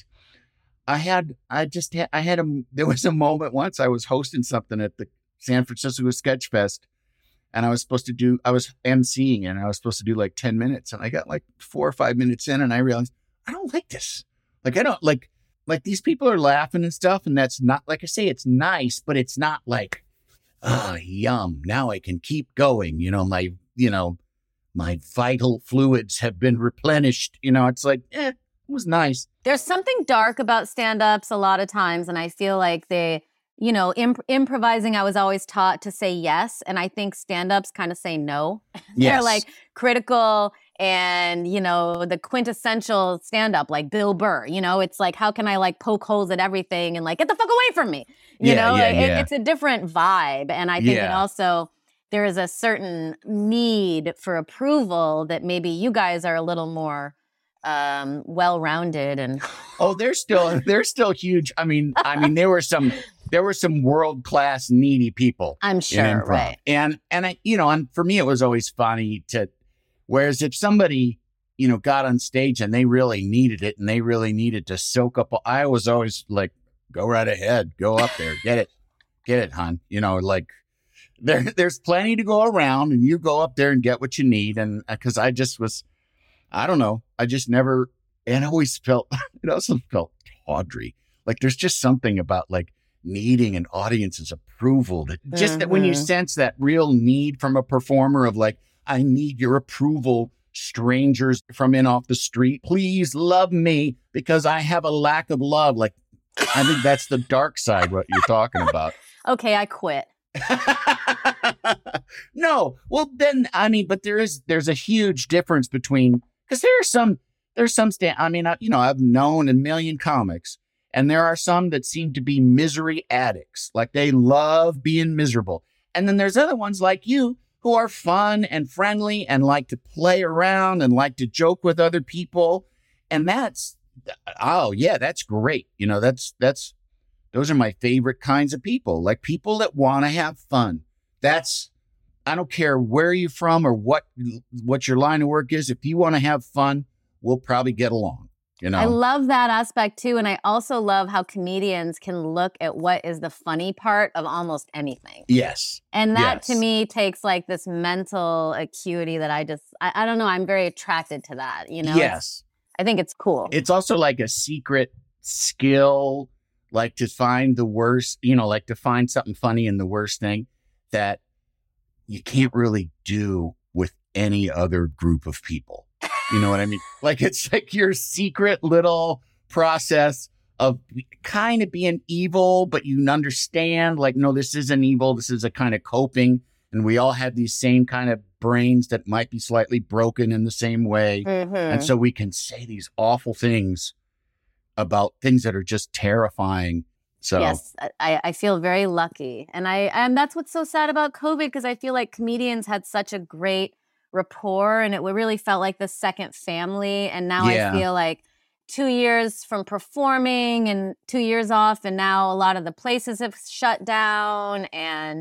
D: there was a moment once I was hosting something at the San Francisco Sketch Fest. And I was emceeing and I was supposed to do like 10 minutes. And I got like 4 or 5 minutes in and I realized, I don't like this. Like, I don't like these people are laughing and stuff. And that's not, like I say, it's nice, but it's not like, yum. Now I can keep going. You know, my vital fluids have been replenished. You know, it's like, it was nice.
E: There's something dark about stand-ups a lot of times. And I feel like improvising, I was always taught to say yes. And I think stand-ups kind of say no.
D: Yes.
E: They're like critical and, you know, the quintessential stand-up, like Bill Burr, you know, it's like, how can I like poke holes at everything and like, get the fuck away from me? You know, it's a different vibe. And I think it also, there is a certain need for approval that maybe you guys are a little more well-rounded and.
D: Oh, they're still huge. I mean, there were some world-class needy people.
E: I'm sure, right?
D: And I, you know, and for me, it was always funny whereas if somebody, you know, got on stage and they really needed it and they really needed to soak up, I was always like, go right ahead, go up there, get it, hon. You know, like there's plenty to go around and you go up there and get what you need. And because I don't know, I just never, and I always felt, it also felt tawdry. Like there's just something about like needing an audience's approval that just that when you sense that real need from a performer of like, I need your approval, strangers from in off the street, please love me because I have a lack of love. Like, I think that's the dark side, what you're talking about.
E: Okay, I quit.
D: No, well then, I mean, but there's a huge difference between, because there's some I've known a million comics. And there are some that seem to be misery addicts, like they love being miserable. And then there's other ones like you who are fun and friendly and like to play around and like to joke with other people. And that's great. You know, those are my favorite kinds of people, like people that want to have fun. I don't care where you're from or what your line of work is. If you want to have fun, we'll probably get along. You know?
E: I love that aspect too. And I also love how comedians can look at what is the funny part of almost anything.
D: Yes.
E: And that to me takes like this mental acuity that I don't know. I'm very attracted to that, you know?
D: Yes.
E: I think it's cool.
D: It's also like a secret skill, like to find the worst, you know, like to find something funny in the worst thing that you can't really do with any other group of people. You know what I mean? Like, it's like your secret little process of kind of being evil, but you understand, like, no, this isn't evil. This is a kind of coping. And we all have these same kind of brains that might be slightly broken in the same way. Mm-hmm. And so we can say these awful things about things that are just terrifying. So
E: yes, I feel very lucky. And that's what's so sad about COVID, because I feel like comedians had such a great rapport and it really felt like the second family. And now I feel like 2 years from performing and 2 years off, and now a lot of the places have shut down and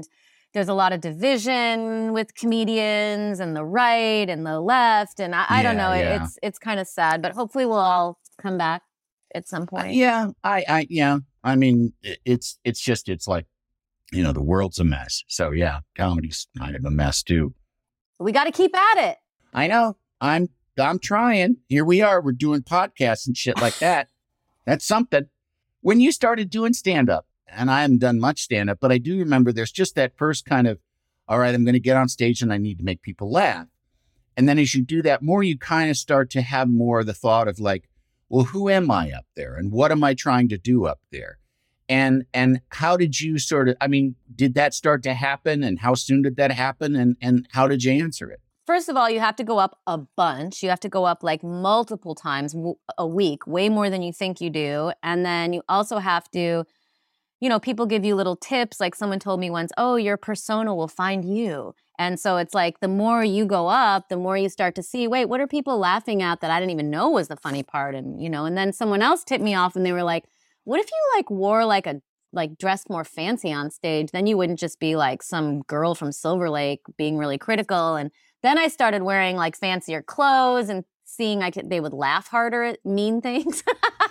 E: there's a lot of division with comedians and the right and the left. And I don't know.
D: Yeah.
E: It's kind of sad, but hopefully we'll all come back at some point.
D: Yeah. I mean, it's like, the world's a mess. So yeah, comedy's kind of a mess too.
E: We got to keep at it.
D: I know. I'm trying. Here we are. We're doing podcasts and shit like that. That's something. When you started doing stand-up, and I haven't done much stand-up, but I do remember there's just that first kind of, all right, I'm going to get on stage and I need to make people laugh. And then as you do that more, you kind of start to have more of the thought of like, well, who am I up there? And what am I trying to do up there? And how did you did that start to happen? And how soon did that happen? And how did you answer it?
E: First of all, you have to go up a bunch. You have to go up like multiple times a week, way more than you think you do. And then you also have to, people give you little tips. Like someone told me once, oh, your persona will find you. And so it's like the more you go up, the more you start to see, wait, what are people laughing at that I didn't even know was the funny part? And, and then someone else tipped me off and they were like, what if you wore dressed more fancy on stage? Then you wouldn't just be like some girl from Silver Lake being really critical. And then I started wearing fancier clothes and seeing they would laugh harder at mean things.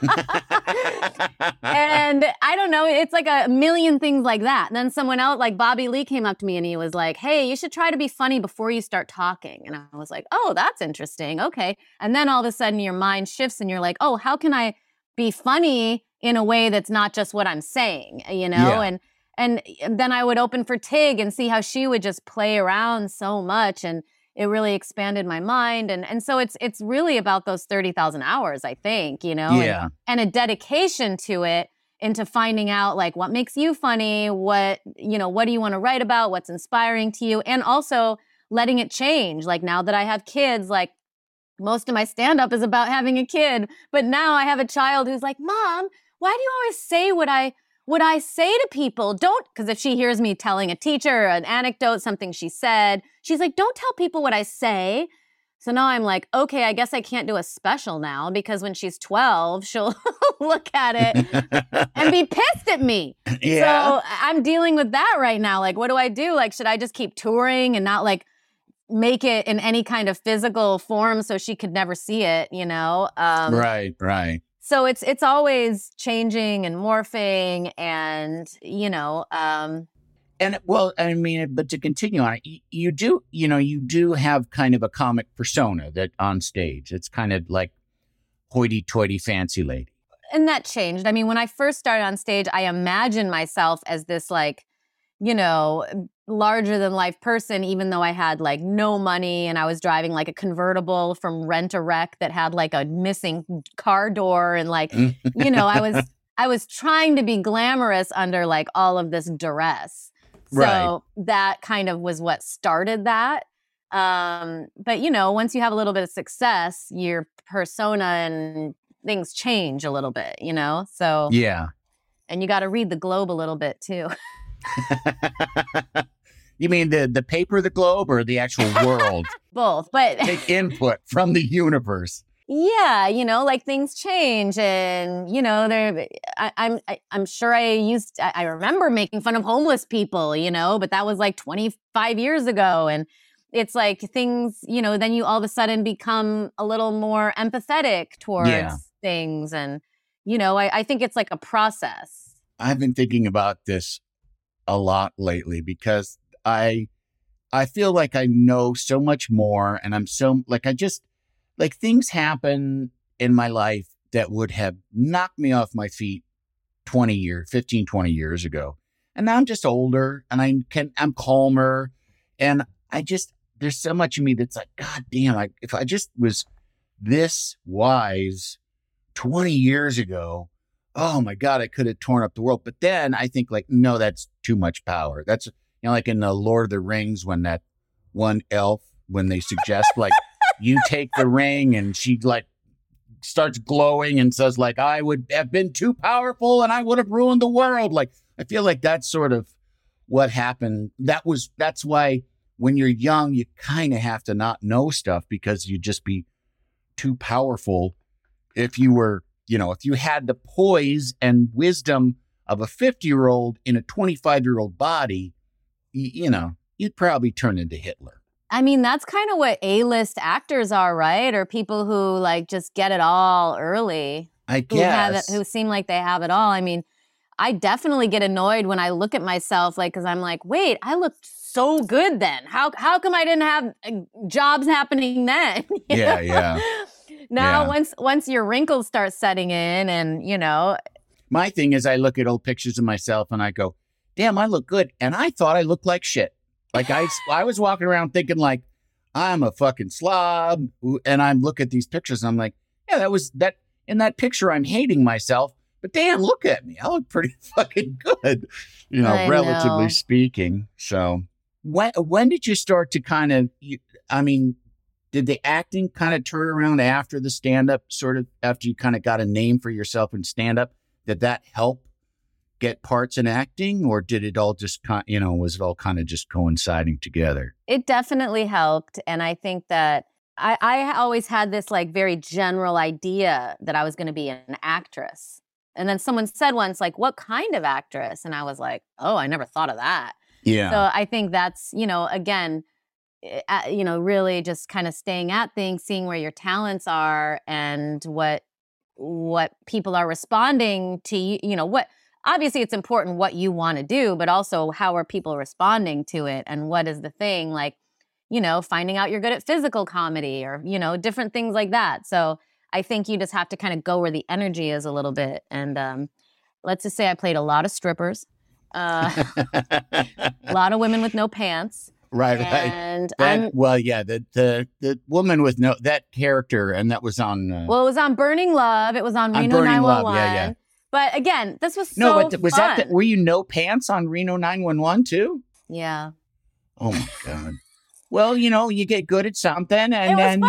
E: And I don't know, it's like a million things like that. And then someone else, like Bobby Lee, came up to me and he was like, hey, you should try to be funny before you start talking. And I was like, oh, that's interesting. Okay. And then all of a sudden your mind shifts and you're like, oh, how can I be funny in a way that's not just what I'm saying, Yeah. And then I would open for Tig and see how she would just play around so much. And it really expanded my mind. And so it's really about those 30,000 hours, I think,
D: Yeah.
E: And a dedication to it, into finding out what makes you funny, what do you want to write about, what's inspiring to you, and also letting it change. Like now that I have kids, most of my stand-up is about having a kid, but now I have a child who's like, Mom, why do you always say what I say to people? Don't, because if she hears me telling a teacher an anecdote, something she said, she's like, don't tell people what I say. So now I'm like, okay, I guess I can't do a special now because when she's 12, she'll look at it and be pissed at me.
D: Yeah.
E: So I'm dealing with that right now. What do I do? Should I just keep touring and not make it in any kind of physical form so she could never see it,
D: Right.
E: So it's always changing and morphing and,
D: And well, I mean, but to continue on it, you do have kind of a comic persona that on stage, it's kind of like hoity-toity fancy lady.
E: And that changed. I mean, when I first started on stage, I imagined myself as this larger than life person, even though I had no money and I was driving a convertible from Rent-A-Wreck that had a missing car door. And I was trying to be glamorous under all of this duress. So
D: Right.
E: that kind of was what started that. But once you have a little bit of success, your persona and things change a little bit, So
D: Yeah.
E: And you got to read the Globe a little bit too.
D: You mean the paper, the Globe, or the actual world?
E: Both, but
D: Take input from the universe.
E: yeah, things change, and I'm sure I remember making fun of homeless people, but that was 25 years ago, and it's things, then you all of a sudden become a little more empathetic towards
D: Yeah.
E: things, and I think it's a process.
D: I've been thinking about this a lot lately because I feel like I know so much more, and I'm so things happen in my life that would have knocked me off my feet 20 years ago. And now I'm just older and I'm calmer. And there's so much of me that's God damn, if I just was this wise 20 years ago, oh my God, I could have torn up the world. But then I think no, that's too much power. That's, in the Lord of the Rings, when that one elf, when they suggest you take the ring, and she starts glowing and says I would have been too powerful and I would have ruined the world. I feel like that's sort of what happened. That's why when you're young, you kind of have to not know stuff because you'd just be too powerful. If you were, if you had the poise and wisdom of a 50-year-old in a 25-year-old body, you'd probably turn into Hitler.
E: I mean, that's kind of what A-list actors are, right? Or people who like just get it all early.
D: I guess.
E: Who seem like they have it all. I mean, I definitely get annoyed when I look at myself, like, because I'm like, wait, I looked so good then. How come I didn't have jobs happening then?
D: Yeah.
E: Now, once your wrinkles start setting in, and
D: my thing is, I look at old pictures of myself and I go, damn, I look good. And I thought I looked like shit. Like I was walking around thinking like, I'm a fucking slob. And I'm looking at these pictures and I'm like, yeah, that was that. In that picture, I'm hating myself. But damn, look at me. I look pretty fucking good, relatively speaking. So when did you start to kind of, did the acting kind of turn around after the stand-up, sort of after you kind of got a name for yourself in stand-up? Did that help get parts in acting, or did it all just, was it all kind of just coinciding together?
E: It definitely helped. And I think that I always had this like very general idea that I was going to be an actress. And then someone said once, like, what kind of actress? And I was like, oh, I never thought of that.
D: Yeah.
E: So I think that's, again, really just kind of staying at things, seeing where your talents are and what people are responding to, what, obviously it's important what you want to do, but also how are people responding to it and what is the thing, like, finding out you're good at physical comedy or, different things like that. So I think you just have to kind of go where the energy is a little bit. And let's just say I played a lot of strippers, a lot of women with no pants.
D: Right.
E: And
D: the woman with that character, and that was on.
E: It was on Burning Love. It was on Reno 911. Yeah. But again, this was
D: was
E: fun.
D: that were you no pants on Reno 911 too?
E: Yeah.
D: Oh my God. Well, you get good at something, and then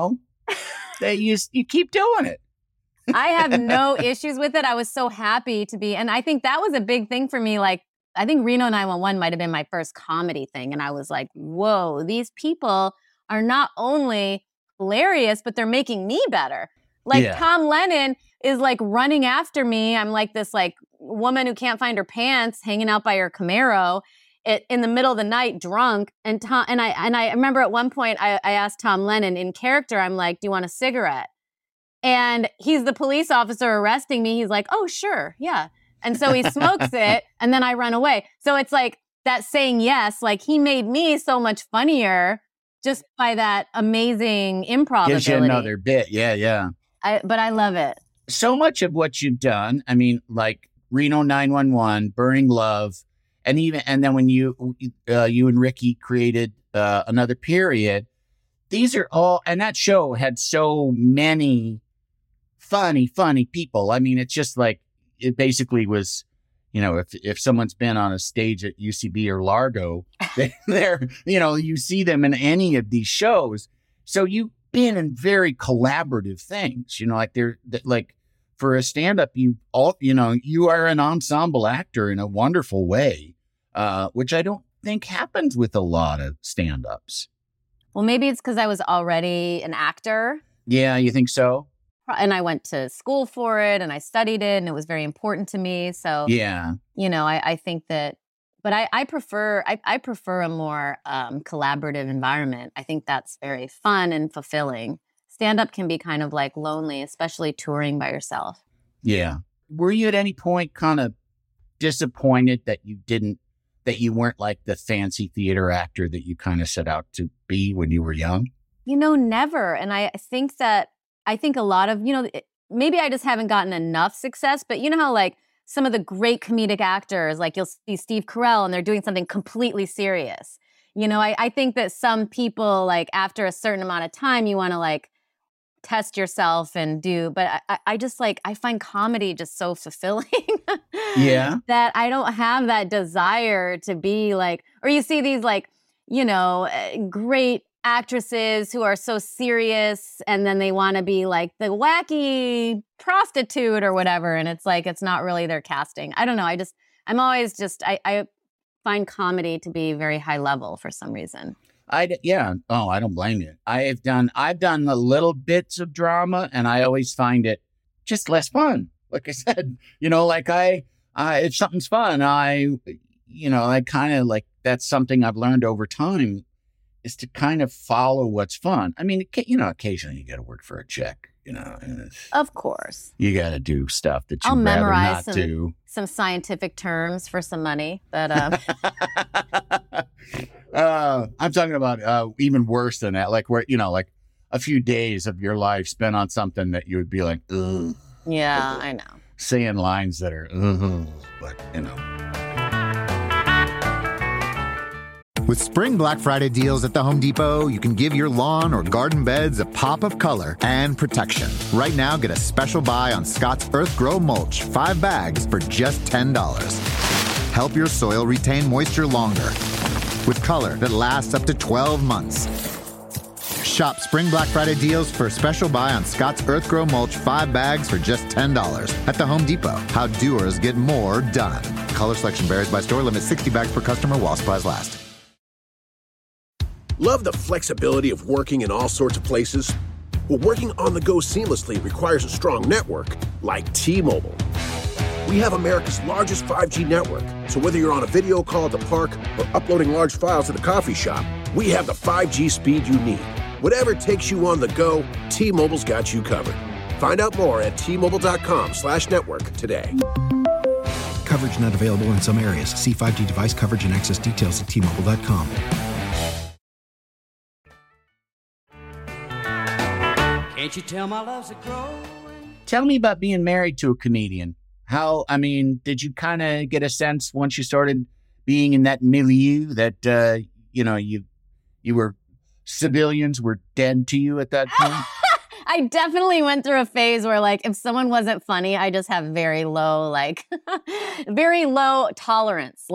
D: you keep doing it.
E: I have no issues with it. I was so happy to be, and I think that was a big thing for me. Like, I think Reno 911 might have been my first comedy thing, and I was like, whoa, these people are not only hilarious, but they're making me better. Like Tom Lennon is like running after me. I'm like this like woman who can't find her pants, hanging out by her Camaro in the middle of the night, drunk. And I remember at one point I asked Tom Lennon in character, I'm like, do you want a cigarette? And he's the police officer arresting me. He's like, oh, sure. Yeah. And so he smokes it and then I run away. So it's like that saying yes, like he made me so much funnier just by that amazing improv
D: Gives
E: ability.
D: You another bit. Yeah.
E: But I love it.
D: So much of what you've done, I mean, like Reno 911, Burning Love, and then when you and Ricky created Another Period, these are all, and that show had so many funny people. I mean, it's just like, it basically was, if someone's been on a stage at UCB or Largo, they're, you see them in any of these shows. So you've been in very collaborative things, like they're like, for a stand-up, you are an ensemble actor in a wonderful way, which I don't think happens with a lot of stand-ups.
E: Well, maybe it's because I was already an actor.
D: Yeah, you think so?
E: And I went to school for it and I studied it and it was very important to me. So,
D: yeah,
E: I think that, but I prefer a more collaborative environment. I think that's very fun and fulfilling. Stand-up can be kind of like lonely, especially touring by yourself.
D: Yeah. Were you at any point kind of disappointed that you weren't like the fancy theater actor that you kind of set out to be when you were young?
E: Never. And I think a lot of, maybe I just haven't gotten enough success, but you know how like some of the great comedic actors, like you'll see Steve Carell and they're doing something completely serious. I think that some people, like after a certain amount of time, you want to like test yourself and do, but I just like, I find comedy just so fulfilling.
D: Yeah.
E: That I don't have that desire to be like, or you see these like, great actresses who are so serious and then they want to be like the wacky prostitute or whatever. And it's like, it's not really their casting. I don't know. I find comedy to be very high level for some reason.
D: I don't blame you. I've done the little bits of drama and I always find it just less fun. Like I said, like if something's fun, I kind of like that's something I've learned over time is to kind of follow what's fun. I mean, occasionally you got to work for a check, and
E: Of course.
D: you got to do stuff that
E: I'll
D: you'd rather
E: memorize
D: not do.
E: some scientific terms for some money. But
D: I'm talking about even worse than that, like where, like a few days of your life spent on something that you would be like, ugh.
E: yeah, I know.
D: Saying lines that are, but
A: With Spring Black Friday deals at the Home Depot, you can give your lawn or garden beds a pop of color and protection. Right now, get a special buy on Scott's Earth Grow Mulch, 5 bags for just $10. Help your soil retain moisture longer with color that lasts up to 12 months. Shop Spring Black Friday deals for a special buy on Scott's Earth Grow Mulch, 5 bags for just $10 at the Home Depot. How doers get more done. Color selection varies by store. Limit 60 bags per customer while supplies last.
B: Love the flexibility of working in all sorts of places? Well, working on the go seamlessly requires a strong network like T-Mobile. We have America's largest 5G network, so whether you're on a video call at the park or uploading large files at the coffee shop, we have the 5G speed you need. Whatever takes you on the go, T-Mobile's got you covered. Find out more at T-Mobile.com/network today.
C: Coverage not available in some areas. See 5G device coverage and access details at T-Mobile.com.
I: Can't you tell my love's a growing?
D: Tell me about being married to a comedian. Did you kind of get a sense once you started being in that milieu that, you were, civilians were dead to you at that point?
E: I definitely went through a phase where, like, if someone wasn't funny, I just have very low, very low tolerance,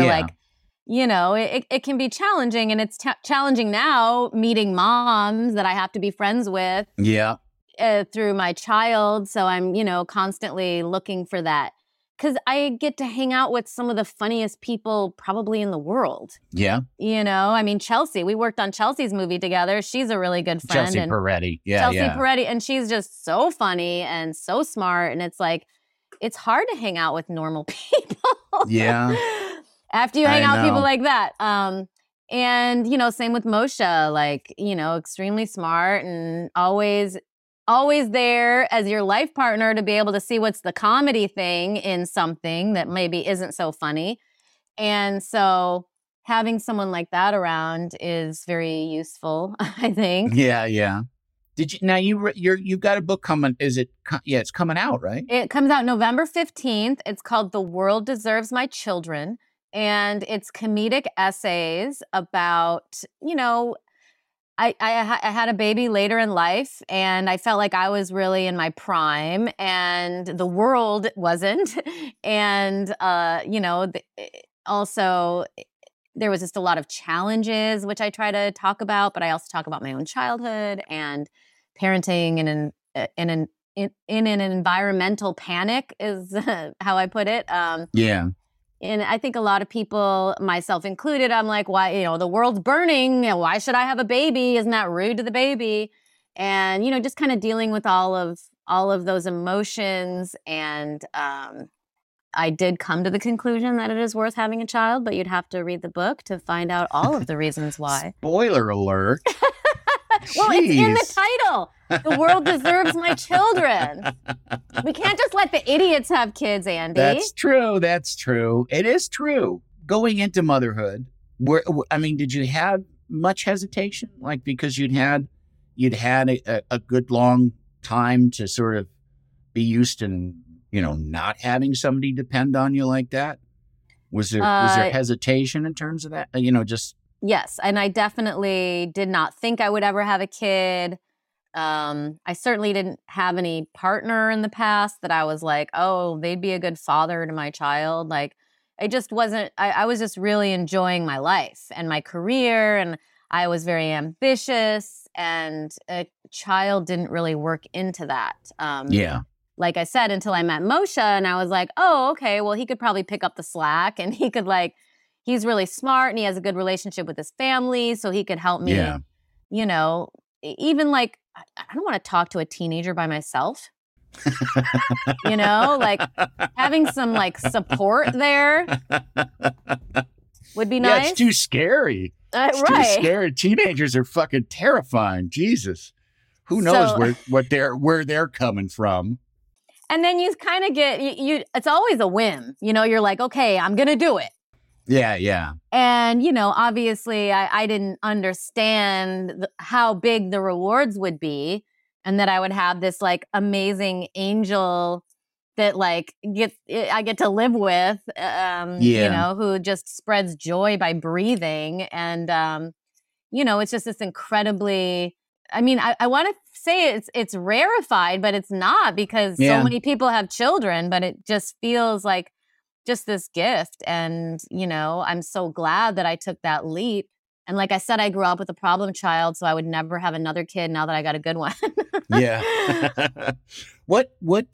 E: it can be challenging, and it's challenging now meeting moms that I have to be friends with.
D: Yeah.
E: Through my child. So I'm, constantly looking for that. Because I get to hang out with some of the funniest people probably in the world.
D: Yeah.
E: Chelsea, we worked on Chelsea's movie together. She's a really good friend.
D: Chelsea Peretti. Yeah,
E: Chelsea Peretti. And she's just so funny and so smart. And it's like, it's hard to hang out with normal people.
D: Yeah.
E: After you hang out with people like that. And, same with Moshe, extremely smart and always there as your life partner to be able to see what's the comedy thing in something that maybe isn't so funny. And so having someone like that around is very useful, I think.
D: Yeah. Did you, now you've got a book coming, it's coming out, right?
E: It comes out November 15th. It's called The World Deserves My Children. And it's comedic essays about, I had a baby later in life, and I felt like I was really in my prime, and the world wasn't. And, also there was just a lot of challenges, which I try to talk about, but I also talk about my own childhood and parenting in an environmental panic is how I put it.
D: Yeah.
E: And I think a lot of people, myself included, I'm like, why, the world's burning. Why should I have a baby? Isn't that rude to the baby? And, just kind of dealing with all of those emotions. And I did come to the conclusion that it is worth having a child, but you'd have to read the book to find out all of the reasons why.
D: Spoiler alert.
E: Well, it's in the title. The world deserves my children. We can't just let the idiots have kids, Andy.
D: That's true. It is true. Going into motherhood, did you have much hesitation? Like, because you'd had a good long time to sort of be used to, not having somebody depend on you like that? Was there hesitation in terms of that?
E: Yes, and I definitely did not think I would ever have a kid. I certainly didn't have any partner in the past that I was like, oh, they'd be a good father to my child. Like, I just wasn't, I was just really enjoying my life and my career, and I was very ambitious, and a child didn't really work into that. Like I said, until I met Moshe, and I was like, oh, okay, well, he could probably pick up the slack, and he could he's really smart, and he has a good relationship with his family, so he could help me, even I don't want to talk to a teenager by myself, having some support there. would be
D: Yeah,
E: nice.
D: it's too scary. It's
E: Right.
D: too scary. Teenagers are fucking terrifying. Jesus. Who knows
E: So-
D: where they're coming from.
E: And then you kind of get, you it's always a whim. You're like, okay, I'm going to do it.
D: Yeah, yeah.
E: And, obviously I didn't understand how big the rewards would be and that I would have this like amazing angel that like I get to live with, who just spreads joy by breathing. And, it's just this incredibly, I want to say it's rarefied, but it's not because so many people have children, but it just feels like just this gift. And, I'm so glad that I took that leap. And like I said, I grew up with a problem child, so I would never have another kid now that I got a good one.
D: Yeah. What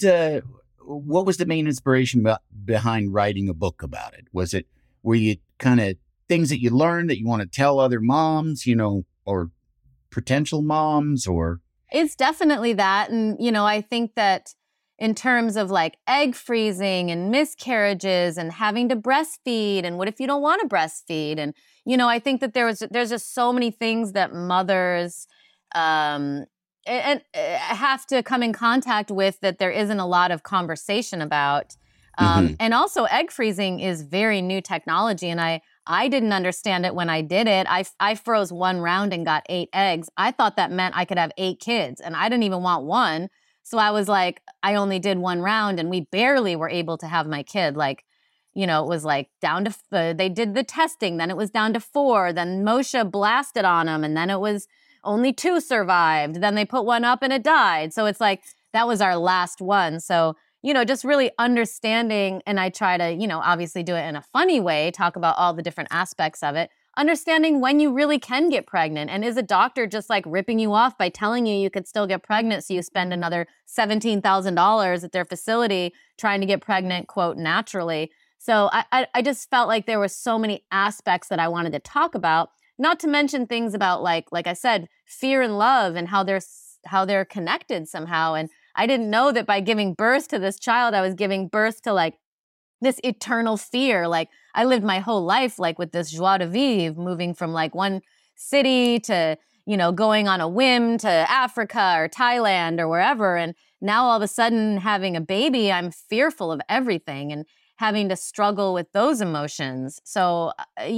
D: was the main inspiration behind writing a book about it? Were you kind of things that you learned that you want to tell other moms, or potential moms, or?
E: It's definitely that. And, I think that in terms of like egg freezing and miscarriages and having to breastfeed and what if you don't want to breastfeed? And, I think that there's just so many things that mothers and have to come in contact with that there isn't a lot of conversation about. And also egg freezing is very new technology. And I didn't understand it when I did it. I froze 1 round and got 8 eggs. I thought that meant I could have 8 kids and I didn't even want 1. So I was like, I only did 1 round and we barely were able to have my kid. Like, it was like down to, they did the testing, then it was down to 4. Then Moshe blasted on them and then it was only 2 survived. Then they put 1 up and it died. So it's like, that was our last one. So, just really understanding, and I try to, obviously do it in a funny way, talk about all the different aspects of it, understanding when you really can get pregnant. And is a doctor just like ripping you off by telling you could still get pregnant so you spend another $17,000 at their facility trying to get pregnant, quote, naturally. So I just felt like there were so many aspects that I wanted to talk about, not to mention things about like I said, fear and love and how they're connected somehow. And I didn't know that by giving birth to this child, I was giving birth to like this eternal fear. Like I lived my whole life like with this joie de vivre, moving from like one city to, going on a whim to Africa or Thailand or wherever. And now all of a sudden having a baby, I'm fearful of everything and having to struggle with those emotions. So,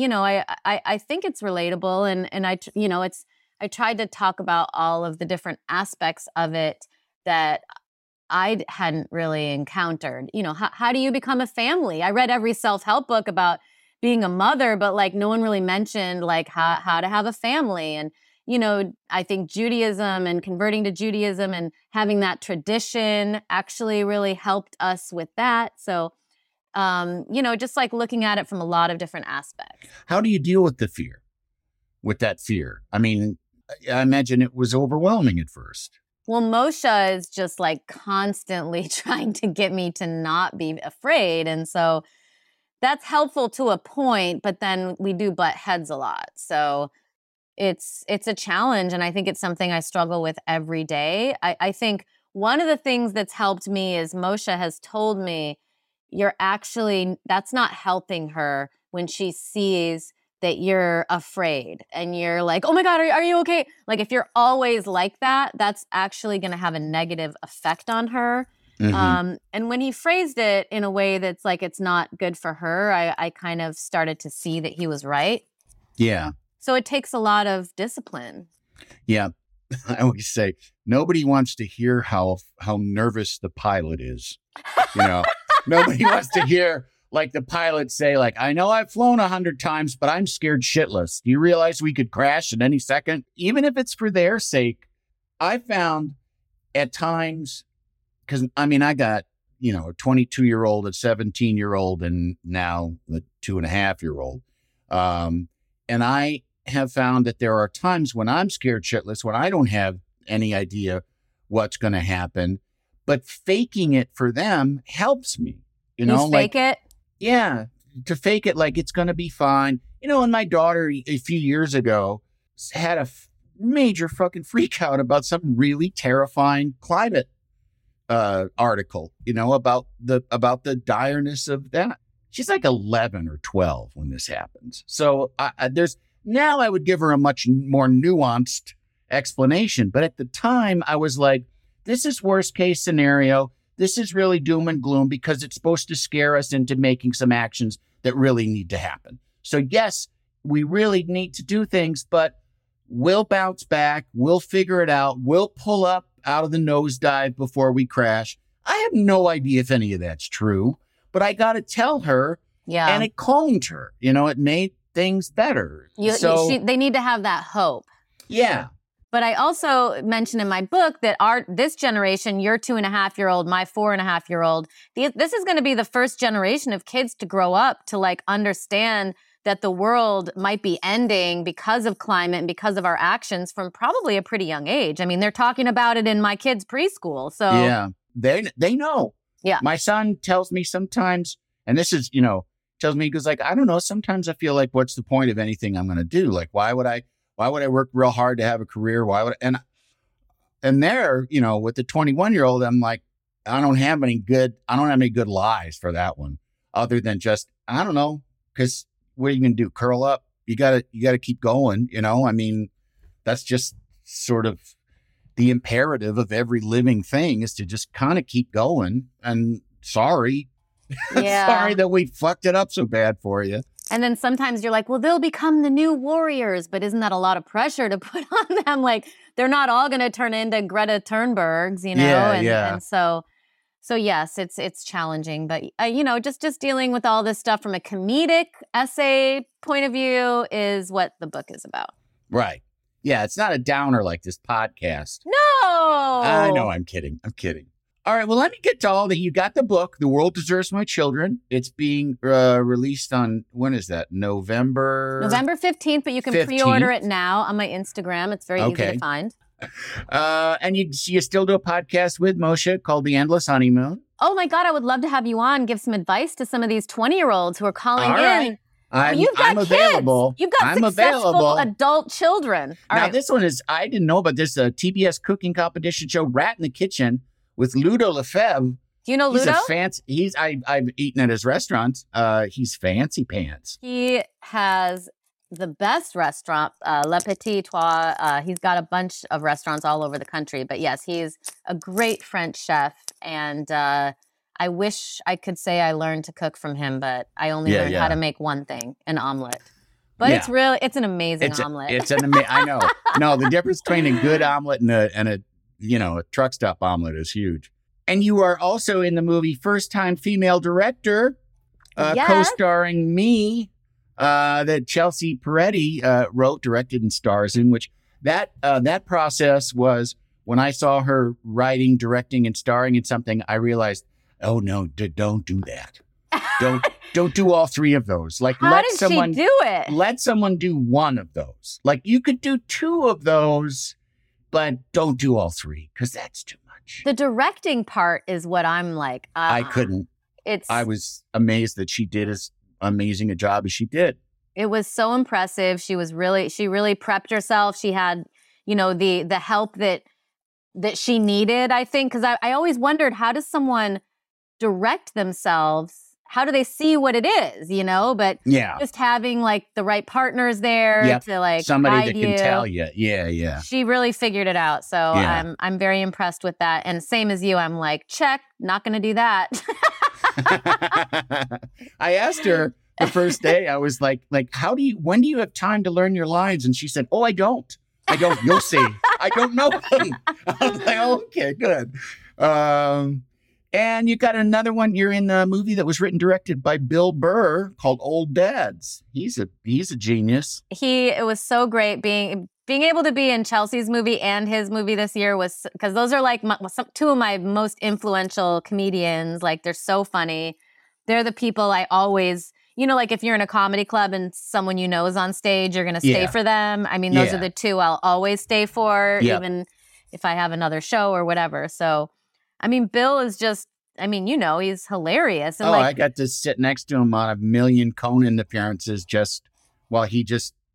E: I think it's relatable and I tried to talk about all of the different aspects of it that I hadn't really encountered. How do you become a family? I read every self-help book about being a mother, but like no one really mentioned like how to have a family. And, I think Judaism and converting to Judaism and having that tradition actually really helped us with that. So, just like looking at it from a lot of different aspects.
D: How do you deal with that fear? I imagine it was overwhelming at first.
E: Well, Moshe is just like constantly trying to get me to not be afraid. And so that's helpful to a point, but then we do butt heads a lot. So it's a challenge. And I think it's something I struggle with every day. I think one of the things that's helped me is Moshe has told me, that's not helping her when she sees that you're afraid and you're like, oh my God, are you okay? Like if you're always like that, that's actually going to have a negative effect on her. Mm-hmm. And when he phrased it in a way that's like, it's not good for her, I kind of started to see that he was right.
D: Yeah.
E: So it takes a lot of discipline.
D: Yeah. I always say, nobody wants to hear how nervous the pilot is. Nobody wants to hear like the pilot say, like, I know I've flown 100 times, but I'm scared shitless. Do you realize we could crash at any second? Even if it's for their sake, I found at times, because I got, a 22-year-old, a 17-year-old, and now a 2.5-year-old. And I have found that there are times when I'm scared shitless, when I don't have any idea what's going to happen, but faking it for them helps me.
E: Fake it?
D: Yeah, to fake it like it's going to be fine. And my daughter a few years ago had a major fucking freak out about some really terrifying climate article, about the direness of that. she's like 11 or 12 when this happens. So now I would give her a much more nuanced explanation. But at the time, I was like, this is worst case scenario. This is really doom and gloom because it's supposed to scare us into making some actions that really need to happen. So yes, we really need to do things, but we'll bounce back. We'll figure it out. We'll pull up out of the nosedive before we crash. I have no idea if any of that's true, but I got to tell her.
E: Yeah.
D: And it calmed her. It made things better.
E: They need to have that hope.
D: Yeah.
E: But I also mentioned in my book that this generation, your 2.5-year-old, my 4.5-year-old, this is going to be the first generation of kids to grow up to like understand that the world might be ending because of climate and because of our actions from probably a pretty young age. I mean, they're talking about it in my kids' preschool. So
D: yeah, they know.
E: Yeah.
D: My son tells me sometimes, and this is, tells me, he goes like, I don't know, sometimes I feel like, what's the point of anything I'm going to do? Like, why would I work real hard to have a career? And there, with the 21-year-old, I'm like, I don't have any good lies for that one other than just, I don't know, because what are you going to do? Curl up? You got to keep going. I mean, that's just sort of the imperative of every living thing is to just kind of keep going. And sorry.
E: Yeah.
D: Sorry that we fucked it up so bad for you.
E: And then sometimes you're like, well, they'll become the new warriors, but isn't that a lot of pressure to put on them? Like, they're not all going to turn into Greta Thunbergs,
D: Yeah.
E: And so yes, it's challenging, but just dealing with all this stuff from a comedic essay point of view is what the book is about.
D: Right. Yeah, it's not a downer like this podcast.
E: No.
D: I know, I'm kidding. All right, well, let me get to all that. You got the book, The World Deserves My Children. It's being released on, when is that? November 15th,
E: but you can pre-order it now on my Instagram. It's very easy to find.
D: And you still do a podcast with Moshe called The Endless Honeymoon.
E: Oh my God, I would love to have you on, give some advice to some of these 20-year-olds who are calling in.
D: You've got kids. Available.
E: You've got successful adult children.
D: This one is, I didn't know about this, TBS cooking competition show, Rat in the Kitchen, with Ludo Lefebvre.
E: Do you know Ludo?
D: I've eaten at his restaurant. He's fancy pants.
E: He has the best restaurant, Le Petit Trois. He's got a bunch of restaurants all over the country. But yes, he's a great French chef. And I wish I could say I learned to cook from him, but I only learned how to make one thing, an omelet. But it's an amazing omelet.
D: I know. No, the difference between a good omelet and a truck stop omelet is huge. And you are also in the movie First Time Female Director, co-starring me, that Chelsea Peretti wrote, directed, and stars in, which that process was when I saw her writing, directing, and starring in something, I realized, oh no, don't do that. Don't do all three of those. Like,
E: How did she do it?
D: Let someone do one of those. Like, you could do two of those, but don't do all three because that's too much.
E: The directing part is what I'm like.
D: I couldn't. I was amazed that she did as amazing a job as she did.
E: It was so impressive. She really prepped herself. She had, the help that she needed, I think, because I always wondered, how does someone direct themselves? How do they see what it is, But just having like the right partners there to like
D: somebody
E: guide
D: that can tell you. Yeah.
E: She really figured it out. So I'm very impressed with that. And same as you, I'm like, check, not going to do that.
D: I asked her the first day, I was like, when do you have time to learn your lines? And she said, oh, I don't. You'll see. I don't know them. I was like, oh, okay, good. And you got another one. You're in the movie that was written, directed by Bill Burr called Old Dads. He's a genius.
E: It was so great being able to be in Chelsea's movie and his movie this year was because those are like two of my most influential comedians. Like, they're so funny. They're the people I always, like if you're in a comedy club and someone is on stage, you're going to stay for them. I mean, those are the two I'll always stay for, even if I have another show or whatever. So, I mean, Bill is just, he's hilarious. And
D: I got to sit next to him on a million Conan appearances just while he just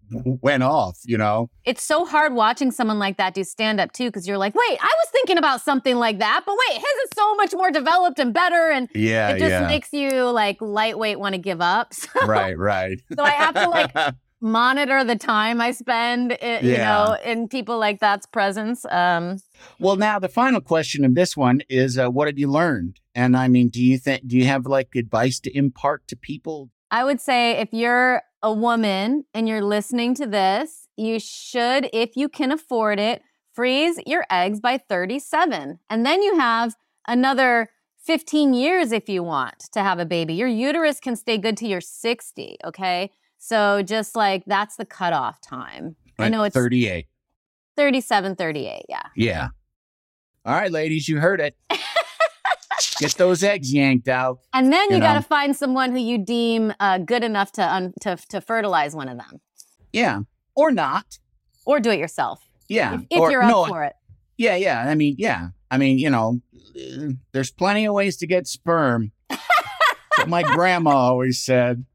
D: went off, you know?
E: It's so hard watching someone like that do stand-up, too, because you're like, wait, I was thinking about something like that, but wait, his is so much more developed and better, and it just makes you, like, lightweight want to give up. So,
D: Right.
E: So I have to, like, monitor the time I spend, you know, in people like that's presence.
D: Well, now the final question of this one is, what have you learned? And I mean, do you have like advice to impart to people?
E: I would say if you're a woman and you're listening to this, you should, if you can afford it, freeze your eggs by 37. And then you have another 15 years if you want to have a baby. Your uterus can stay good till you're 60, okay? So just like, that's the cutoff time.
D: Right,
E: I know it's
D: 38.
E: 37, 38, yeah.
D: Yeah. All right, ladies, you heard it. Get those eggs yanked out.
E: And then you got to find someone who you deem good enough to fertilize one of them.
D: Yeah. Or not.
E: Or do it yourself.
D: Yeah.
E: If you're up for it.
D: Yeah. I mean, you know, there's plenty of ways to get sperm. What my grandma always said.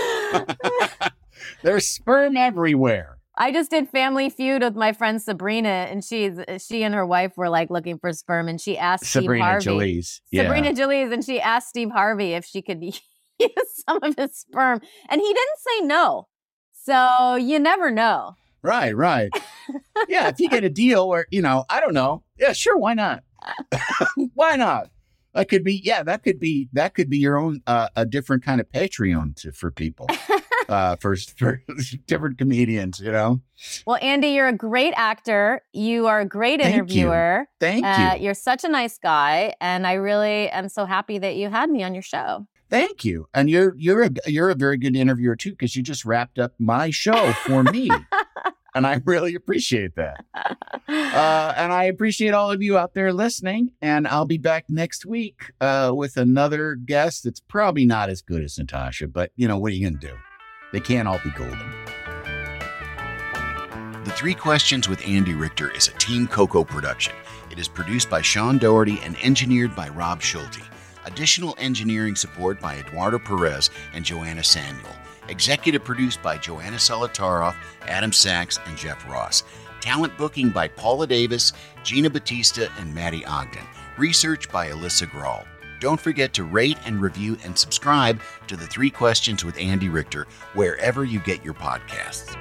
D: There's sperm everywhere.
E: I just did Family Feud with my friend Sabrina, and she and her wife were like looking for sperm, and she asked
D: Sabrina
E: Steve Harvey. Sabrina Jalise, and she asked Steve Harvey if she could use some of his sperm, and he didn't say no. So you never know.
D: Right. Yeah, if you get a deal where, you know, I don't know. Yeah, sure, why not? Why not? That could be your own a different kind of Patreon for people. For different comedians, you know.
E: Well, Andy, you're a great actor. You are a great interviewer.
D: Thank you.
E: You're such a nice guy, and I really am so happy that you had me on your show.
D: Thank you. And you're a very good interviewer too, because you just wrapped up my show for me. And I really appreciate that. And I appreciate all of you out there listening. And I'll be back next week with another guest that's probably not as good as Natasha, but you know, what are you going to do? They can't all be golden.
J: The Three Questions with Andy Richter is a Team Coco production. It is produced by Sean Doherty and engineered by Rob Schulte. Additional engineering support by Eduardo Perez and Joanna Samuel. Executive produced by Joanna Solitaroff, Adam Sachs, and Jeff Ross. Talent booking by Paula Davis, Gina Batista, and Maddie Ogden. Research by Alyssa Grawl. Don't forget to rate and review and subscribe to The Three Questions with Andy Richter wherever you get your podcasts.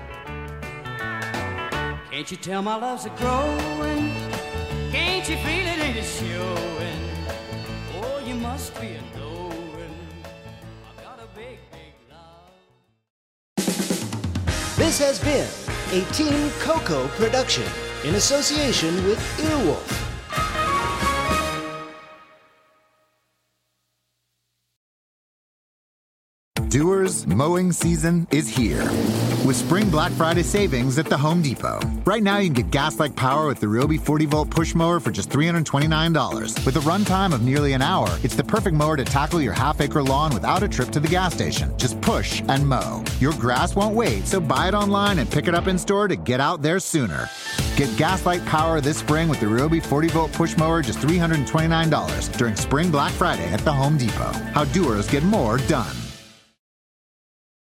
I: Can't you tell my love's a-growing? Can't you feel it ain't it showing? Oh, you must be knowing I've got a big, big love.
K: This has been a Team Coco production in association with Earwolf.
A: Doers, mowing season is here. With Spring Black Friday savings at the Home Depot. Right now, you can get gas-like power with the Ryobi 40-volt push mower for just $329. With a runtime of nearly an hour, it's the perfect mower to tackle your half-acre lawn without a trip to the gas station. Just push and mow. Your grass won't wait, so buy it online and pick it up in store to get out there sooner. Get gas-like power this spring with the Ryobi 40-volt push mower just $329 during Spring Black Friday at the Home Depot. How doers get more done.